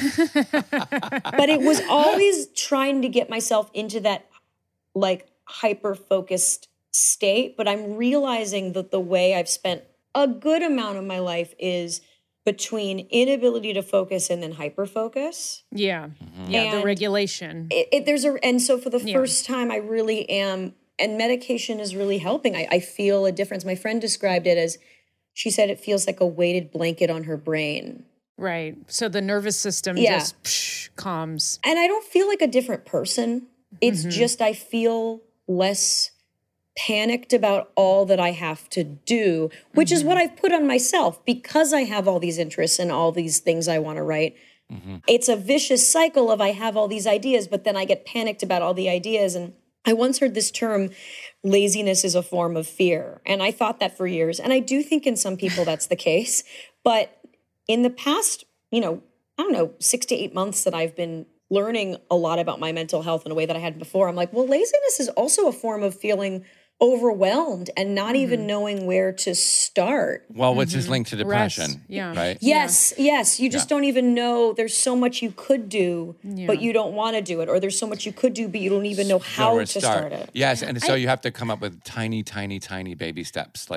Speaker 4: But it was always trying to get myself into that like hyper-focused state. But I'm realizing that the way I've spent a good amount of my life is between inability to focus and then hyper-focus.
Speaker 2: Yeah. Yeah,
Speaker 4: And
Speaker 2: the regulation.
Speaker 4: And so for the first time, I really am, and medication is really helping. I feel a difference. My friend described it as, she said it feels like a weighted blanket on her brain.
Speaker 2: Right. So the nervous system just calms.
Speaker 4: And I don't feel like a different person. It's just I feel less panicked about all that I have to do, which is what I've put on myself because I have all these interests and all these things I want to write. It's a vicious cycle of I have all these ideas, but then I get panicked about all the ideas. And I once heard this term, laziness is a form of fear. And I thought that for years. And I do think in some people that's the case. But in the past, 6 to 8 months that I've been learning a lot about my mental health in a way that I hadn't before, I'm like, well, laziness is also a form of feeling overwhelmed and not even knowing where to start.
Speaker 1: Well, which is linked to depression,
Speaker 2: Rest. Yeah.
Speaker 1: right?
Speaker 4: Yes. You just don't even know. There's so much you could do, but you don't want to do it. Or there's so much you could do, but you don't even know how to start it.
Speaker 1: Yes, and so you have to come up with tiny, tiny, tiny baby steps,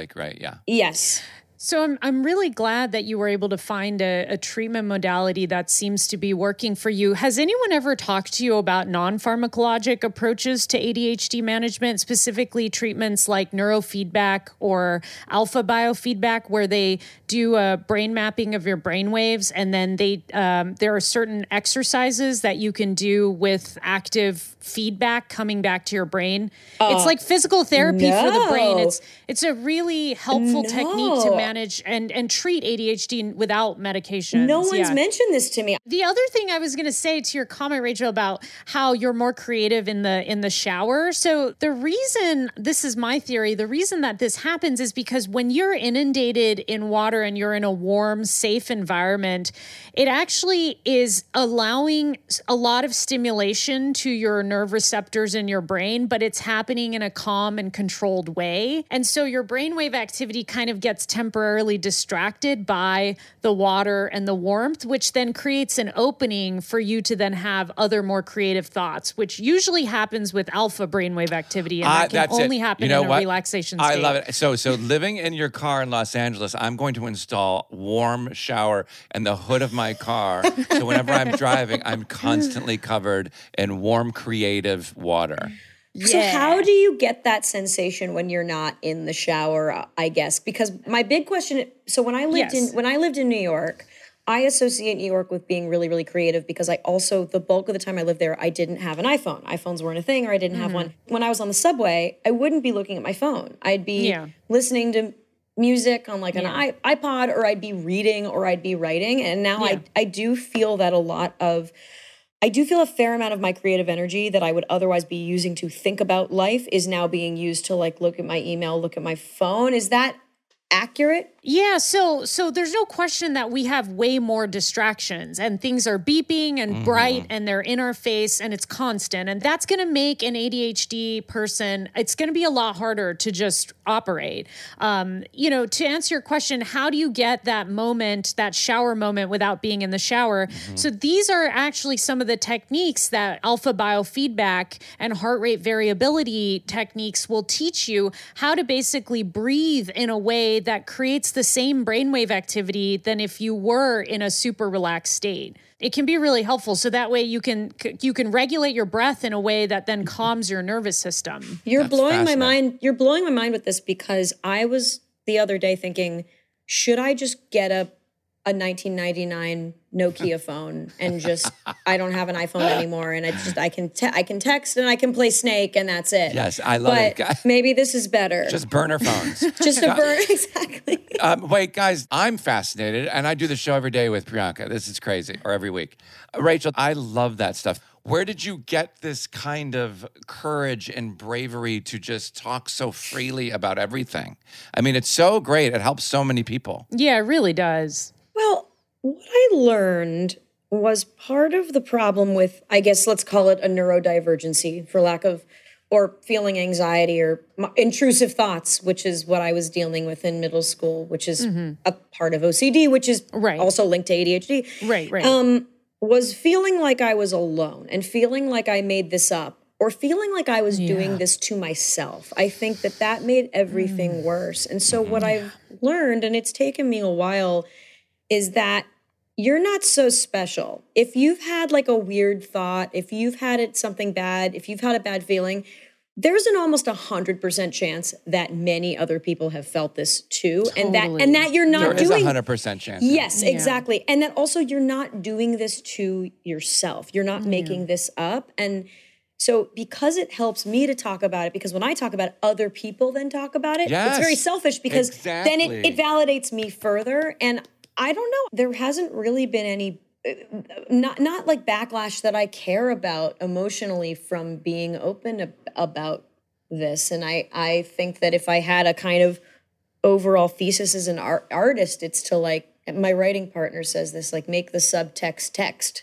Speaker 4: Yes.
Speaker 2: So I'm really glad that you were able to find a treatment modality that seems to be working for you. Has anyone ever talked to you about non-pharmacologic approaches to ADHD management, specifically treatments like neurofeedback or alpha biofeedback, where they do a brain mapping of your brain waves, and then there are certain exercises that you can do with active feedback coming back to your brain? It's like physical therapy for the brain. It's a really helpful technique to manage and treat ADHD without medications.
Speaker 4: No one's mentioned this to me.
Speaker 2: The other thing I was going to say to your comment, Rachel, about how you're more creative in the shower. So the reason, this is my theory, the reason that this happens is because when you're inundated in water and you're in a warm, safe environment, it actually is allowing a lot of stimulation to your nerve receptors in your brain, but it's happening in a calm and controlled way. And so your brainwave activity kind of gets temporarily distracted by the water and the warmth, which then creates an opening for you to then have other more creative thoughts, which usually happens with alpha brainwave activity. And that can only happen in a relaxation state.
Speaker 1: I love it. So living in your car in Los Angeles, I'm going to install warm shower in the hood of my car. So whenever I'm driving, I'm constantly covered in warm, creative water.
Speaker 4: So how do you get that sensation when you're not in the shower, I guess? Because my big question, so when I lived in New York, I associate New York with being really, really creative because I also, the bulk of the time I lived there, I didn't have an iPhone. iPhones weren't a thing, or I didn't have one. When I was on the subway, I wouldn't be looking at my phone. I'd be listening to music on like an iPod, or I'd be reading, or I'd be writing. And now I do feel that I do feel a fair amount of my creative energy that I would otherwise be using to think about life is now being used to like look at my email, look at my phone. Is that accurate?
Speaker 2: Yeah, so there's no question that we have way more distractions and things are beeping and bright and they're in our face and it's constant. And that's going to make an ADHD person, it's going to be a lot harder to just operate. To answer your question, how do you get that moment, that shower moment without being in the shower? So these are actually some of the techniques that alpha biofeedback and heart rate variability techniques will teach you how to basically breathe in a way that creates the same brainwave activity than if you were in a super relaxed state. It can be really helpful. So that way you can regulate your breath in a way that then calms your nervous system.
Speaker 4: You're blowing my mind. You're blowing my mind with this, because I was the other day thinking, should I just get a 1999 Nokia phone and just, I don't have an iPhone anymore, and I can text and I can play Snake and that's it.
Speaker 1: Yes, I love it.
Speaker 4: Maybe this is better.
Speaker 1: Just burner phones.
Speaker 4: Just a burner, exactly.
Speaker 1: Wait, guys, I'm fascinated, and I do the show every day with Priyanka. This is crazy, or every week. Rachel, I love that stuff. Where did you get this kind of courage and bravery to just talk so freely about everything? I mean, it's so great. It helps so many people.
Speaker 2: Yeah, it really does.
Speaker 4: Well, what I learned was part of the problem with, I guess, let's call it a neurodivergency, for lack of, or feeling anxiety or intrusive thoughts, which is what I was dealing with in middle school, which is a part of OCD, which is also linked to ADHD.
Speaker 2: Right.
Speaker 4: Was feeling like I was alone and feeling like I made this up, or feeling like I was doing this to myself. I think that made everything worse. And so what I've learned, and it's taken me a while, is that you're not so special. If you've had like a weird thought, if you've had something bad, if you've had a bad feeling, there's an almost 100% chance that many other people have felt this too.
Speaker 2: Totally.
Speaker 4: And that you're not doing.
Speaker 1: There is 100% chance.
Speaker 4: Yes, exactly. And that also you're not doing this to yourself. You're not making this up. And so because it helps me to talk about it, because when I talk about it, other people then talk about it, it's very selfish, because then it validates me further. And I don't know, there hasn't really been any, not like backlash that I care about emotionally from being open about this. And I think that if I had a kind of overall thesis as an artist, it's to, like, my writing partner says this, like, make the subtext text.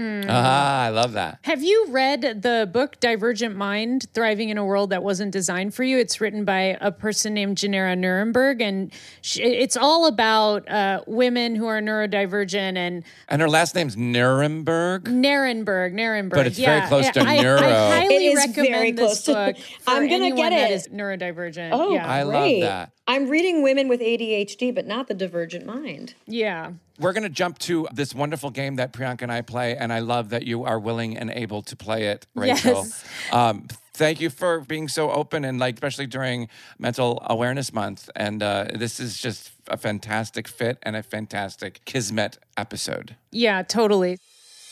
Speaker 1: I love that.
Speaker 2: Have you read the book Divergent Mind, Thriving in a World That Wasn't Designed for You? It's written by a person named Janera Nuremberg, and it's all about women who are neurodivergent. And
Speaker 1: her last name's Nuremberg?
Speaker 2: Nuremberg.
Speaker 1: But it's very close to neuro.
Speaker 2: I highly recommend
Speaker 4: very
Speaker 2: this book for
Speaker 4: I'm gonna
Speaker 2: anyone
Speaker 4: get it.
Speaker 2: that is neurodivergent.
Speaker 4: Oh,
Speaker 2: yeah.
Speaker 1: I love that.
Speaker 4: I'm reading Women with ADHD, but not the Divergent Mind.
Speaker 2: Yeah.
Speaker 1: We're going to jump to this wonderful game that Priyanka and I play, and I love that you are willing and able to play it, Rachel.
Speaker 2: Yes.
Speaker 1: Thank you for being so open, and especially during Mental Awareness Month. And this is just a fantastic fit and a fantastic Kismet episode.
Speaker 2: Yeah, totally.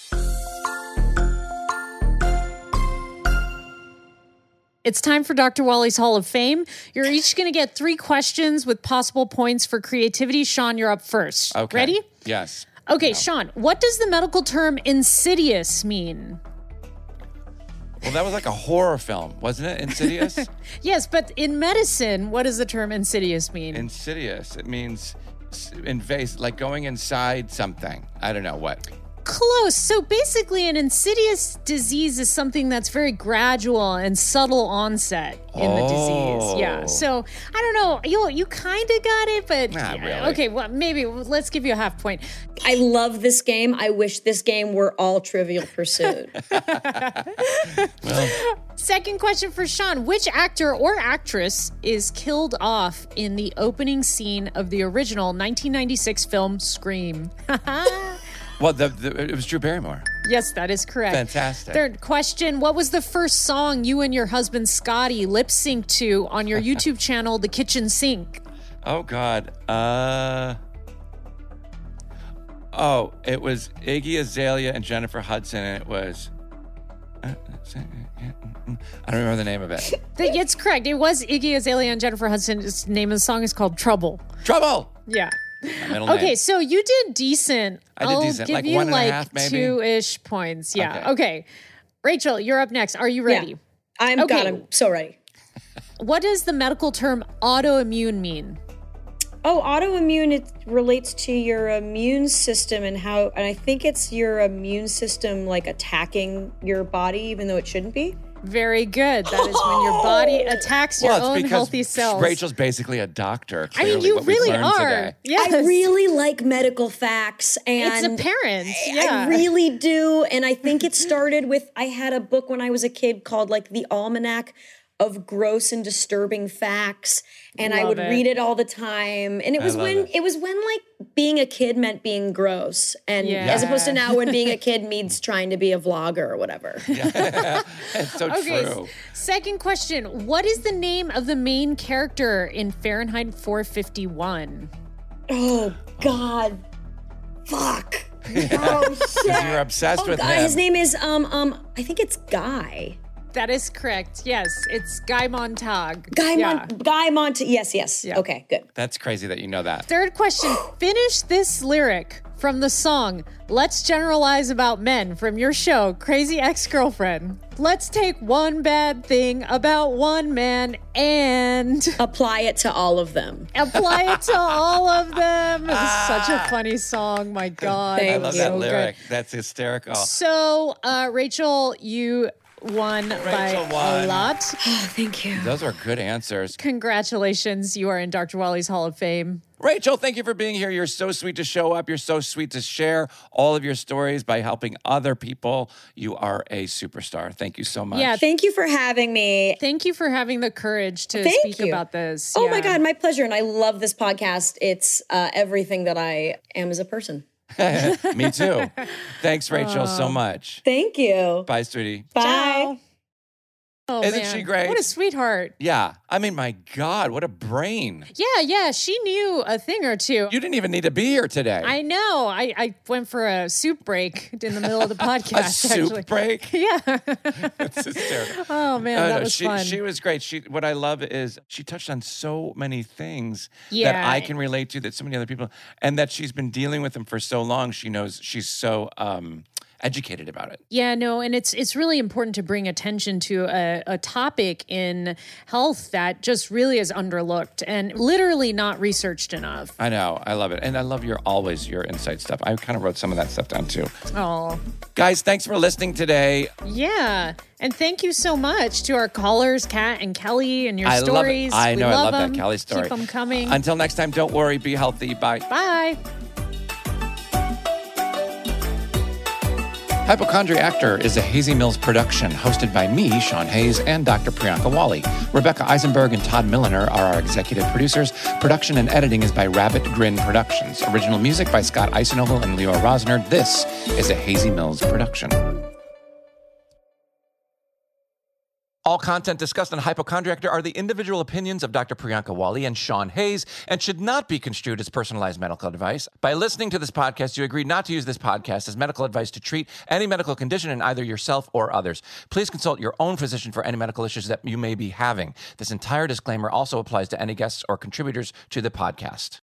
Speaker 2: It's time for Dr. Wally's Hall of Fame. You're each going to get 3 questions with possible points for creativity. Sean, you're up first.
Speaker 1: Okay.
Speaker 2: Ready?
Speaker 1: Yes.
Speaker 2: Okay, Sean, what does the medical term insidious mean?
Speaker 1: Well, that was like a horror film, wasn't it? Insidious?
Speaker 2: Yes, but in medicine, what does the term insidious mean?
Speaker 1: Insidious. It means invasive, like going inside something. I don't know what.
Speaker 2: Close. So basically, an insidious disease is something that's very gradual and subtle onset in the disease. Yeah. So I don't know. You kind of got it, but
Speaker 1: not really.
Speaker 2: Okay. Well, maybe let's give you a half point.
Speaker 4: I love this game. I wish this game were all Trivial Pursuit.
Speaker 2: Second question for Sean. Which actor or actress is killed off in the opening scene of the original 1996 film Scream?
Speaker 1: Well, it was Drew Barrymore.
Speaker 2: Yes, that is correct.
Speaker 1: Fantastic.
Speaker 2: Third question. What was the first song you and your husband Scotty lip synced to on your YouTube channel, The Kitchen Sink?
Speaker 1: Oh, God. It was Iggy Azalea and Jennifer Hudson, and it was... I don't remember the name of it.
Speaker 2: It's correct. It was Iggy Azalea and Jennifer Hudson. The name of the song is called Trouble.
Speaker 1: Trouble!
Speaker 2: Yeah.
Speaker 1: Okay,
Speaker 2: name. So you did decent.
Speaker 1: I did decent.
Speaker 2: I'll give
Speaker 1: Like
Speaker 2: you
Speaker 1: 1.5 maybe?
Speaker 2: 2-ish points. Yeah. Okay. Rachel, you're up next. Are you ready?
Speaker 4: Yeah. I'm so ready.
Speaker 2: What does the medical term autoimmune mean?
Speaker 4: Oh, autoimmune, it relates to your immune system and I think it's your immune system like attacking your body even though it shouldn't be.
Speaker 2: Very good. That is when your body attacks your own healthy cells.
Speaker 1: Rachel's basically a doctor.
Speaker 2: I mean, you really are. Yes.
Speaker 4: I really like medical facts. And
Speaker 2: it's apparent. Yeah.
Speaker 4: I really do. And I think it started with, I had a book when I was a kid called like The Almanac of Gross and Disturbing Facts, and I would read it all the time. And it was when like being a kid meant being gross, and as opposed to now when being a kid means trying to be a vlogger or whatever.
Speaker 1: Yeah. It's so true.
Speaker 2: Second question: what is the name of the main character in Fahrenheit 451?
Speaker 4: Oh God, fuck. Oh shit!
Speaker 1: You're obsessed with him.
Speaker 4: His name is I think it's Guy.
Speaker 2: That is correct. Yes, it's Guy Montag.
Speaker 4: Guy Montag. Yes. Yeah. Okay, good.
Speaker 1: That's crazy that you know that.
Speaker 2: Third question. Finish this lyric from the song Let's Generalize About Men from your show, Crazy Ex-Girlfriend. Let's take one bad thing about one man and
Speaker 4: apply it to all of them.
Speaker 2: Apply it to all of them. It's such a funny song. My God.
Speaker 1: I love that lyric. That's hysterical.
Speaker 2: So, Rachel, you won by a lot.
Speaker 4: Oh, thank you.
Speaker 1: Those are good answers.
Speaker 2: Congratulations. You are in Dr. Wally's Hall of Fame.
Speaker 1: Rachel, thank you for being here. You're so sweet to show up. You're so sweet to share all of your stories by helping other people. You are a superstar. Thank you so much.
Speaker 4: Yeah, thank you for having me.
Speaker 2: Thank you for having the courage to speak about this.
Speaker 4: Oh my God, my pleasure. And I love this podcast. It's everything that I am as a person.
Speaker 1: Me too. Thanks, Rachel, so much.
Speaker 4: Thank you.
Speaker 1: Bye, sweetie.
Speaker 4: Bye.
Speaker 2: Ciao. Oh,
Speaker 1: Isn't she great?
Speaker 2: What a sweetheart.
Speaker 1: Yeah. I mean, my God, what a brain.
Speaker 2: Yeah. She knew a thing or two.
Speaker 1: You didn't even need to be here today.
Speaker 2: I know. I went for a soup break in the middle of the podcast.
Speaker 1: A soup break?
Speaker 2: Yeah.
Speaker 1: That's hysterical.
Speaker 2: Oh, man, that was fun.
Speaker 1: She was great. What I love is she touched on so many things that I can relate to, that so many other people, and that she's been dealing with them for so long. She knows she's so educated about it.
Speaker 2: Yeah, no, and it's really important to bring attention to a topic in health that just really is underlooked and literally not researched enough.
Speaker 1: I know. I love it. And I love your insight stuff. I kind of wrote some of that stuff down too.
Speaker 2: Oh.
Speaker 1: Guys, thanks for listening today.
Speaker 2: Yeah. And thank you so much to our callers, Kat and Kelly, and your stories.
Speaker 1: I love
Speaker 2: them.
Speaker 1: that Kelly story.
Speaker 2: Keep them coming.
Speaker 1: Until next time, don't worry. Be healthy. Bye.
Speaker 2: Bye.
Speaker 1: Hypochondriactor is a Hazy Mills production, hosted by me, Sean Hayes, and Dr. Priyanka Wally. Rebecca Eisenberg and Todd Milliner are our executive producers. Production and editing is by Rabbit Grin Productions. Original music by Scott Eisenogel and Leora Rosner. This is a Hazy Mills production. All content discussed on Hypochondriactor are the individual opinions of Dr. Priyanka Wally and Sean Hayes and should not be construed as personalized medical advice. By listening to this podcast, you agree not to use this podcast as medical advice to treat any medical condition in either yourself or others. Please consult your own physician for any medical issues that you may be having. This entire disclaimer also applies to any guests or contributors to the podcast.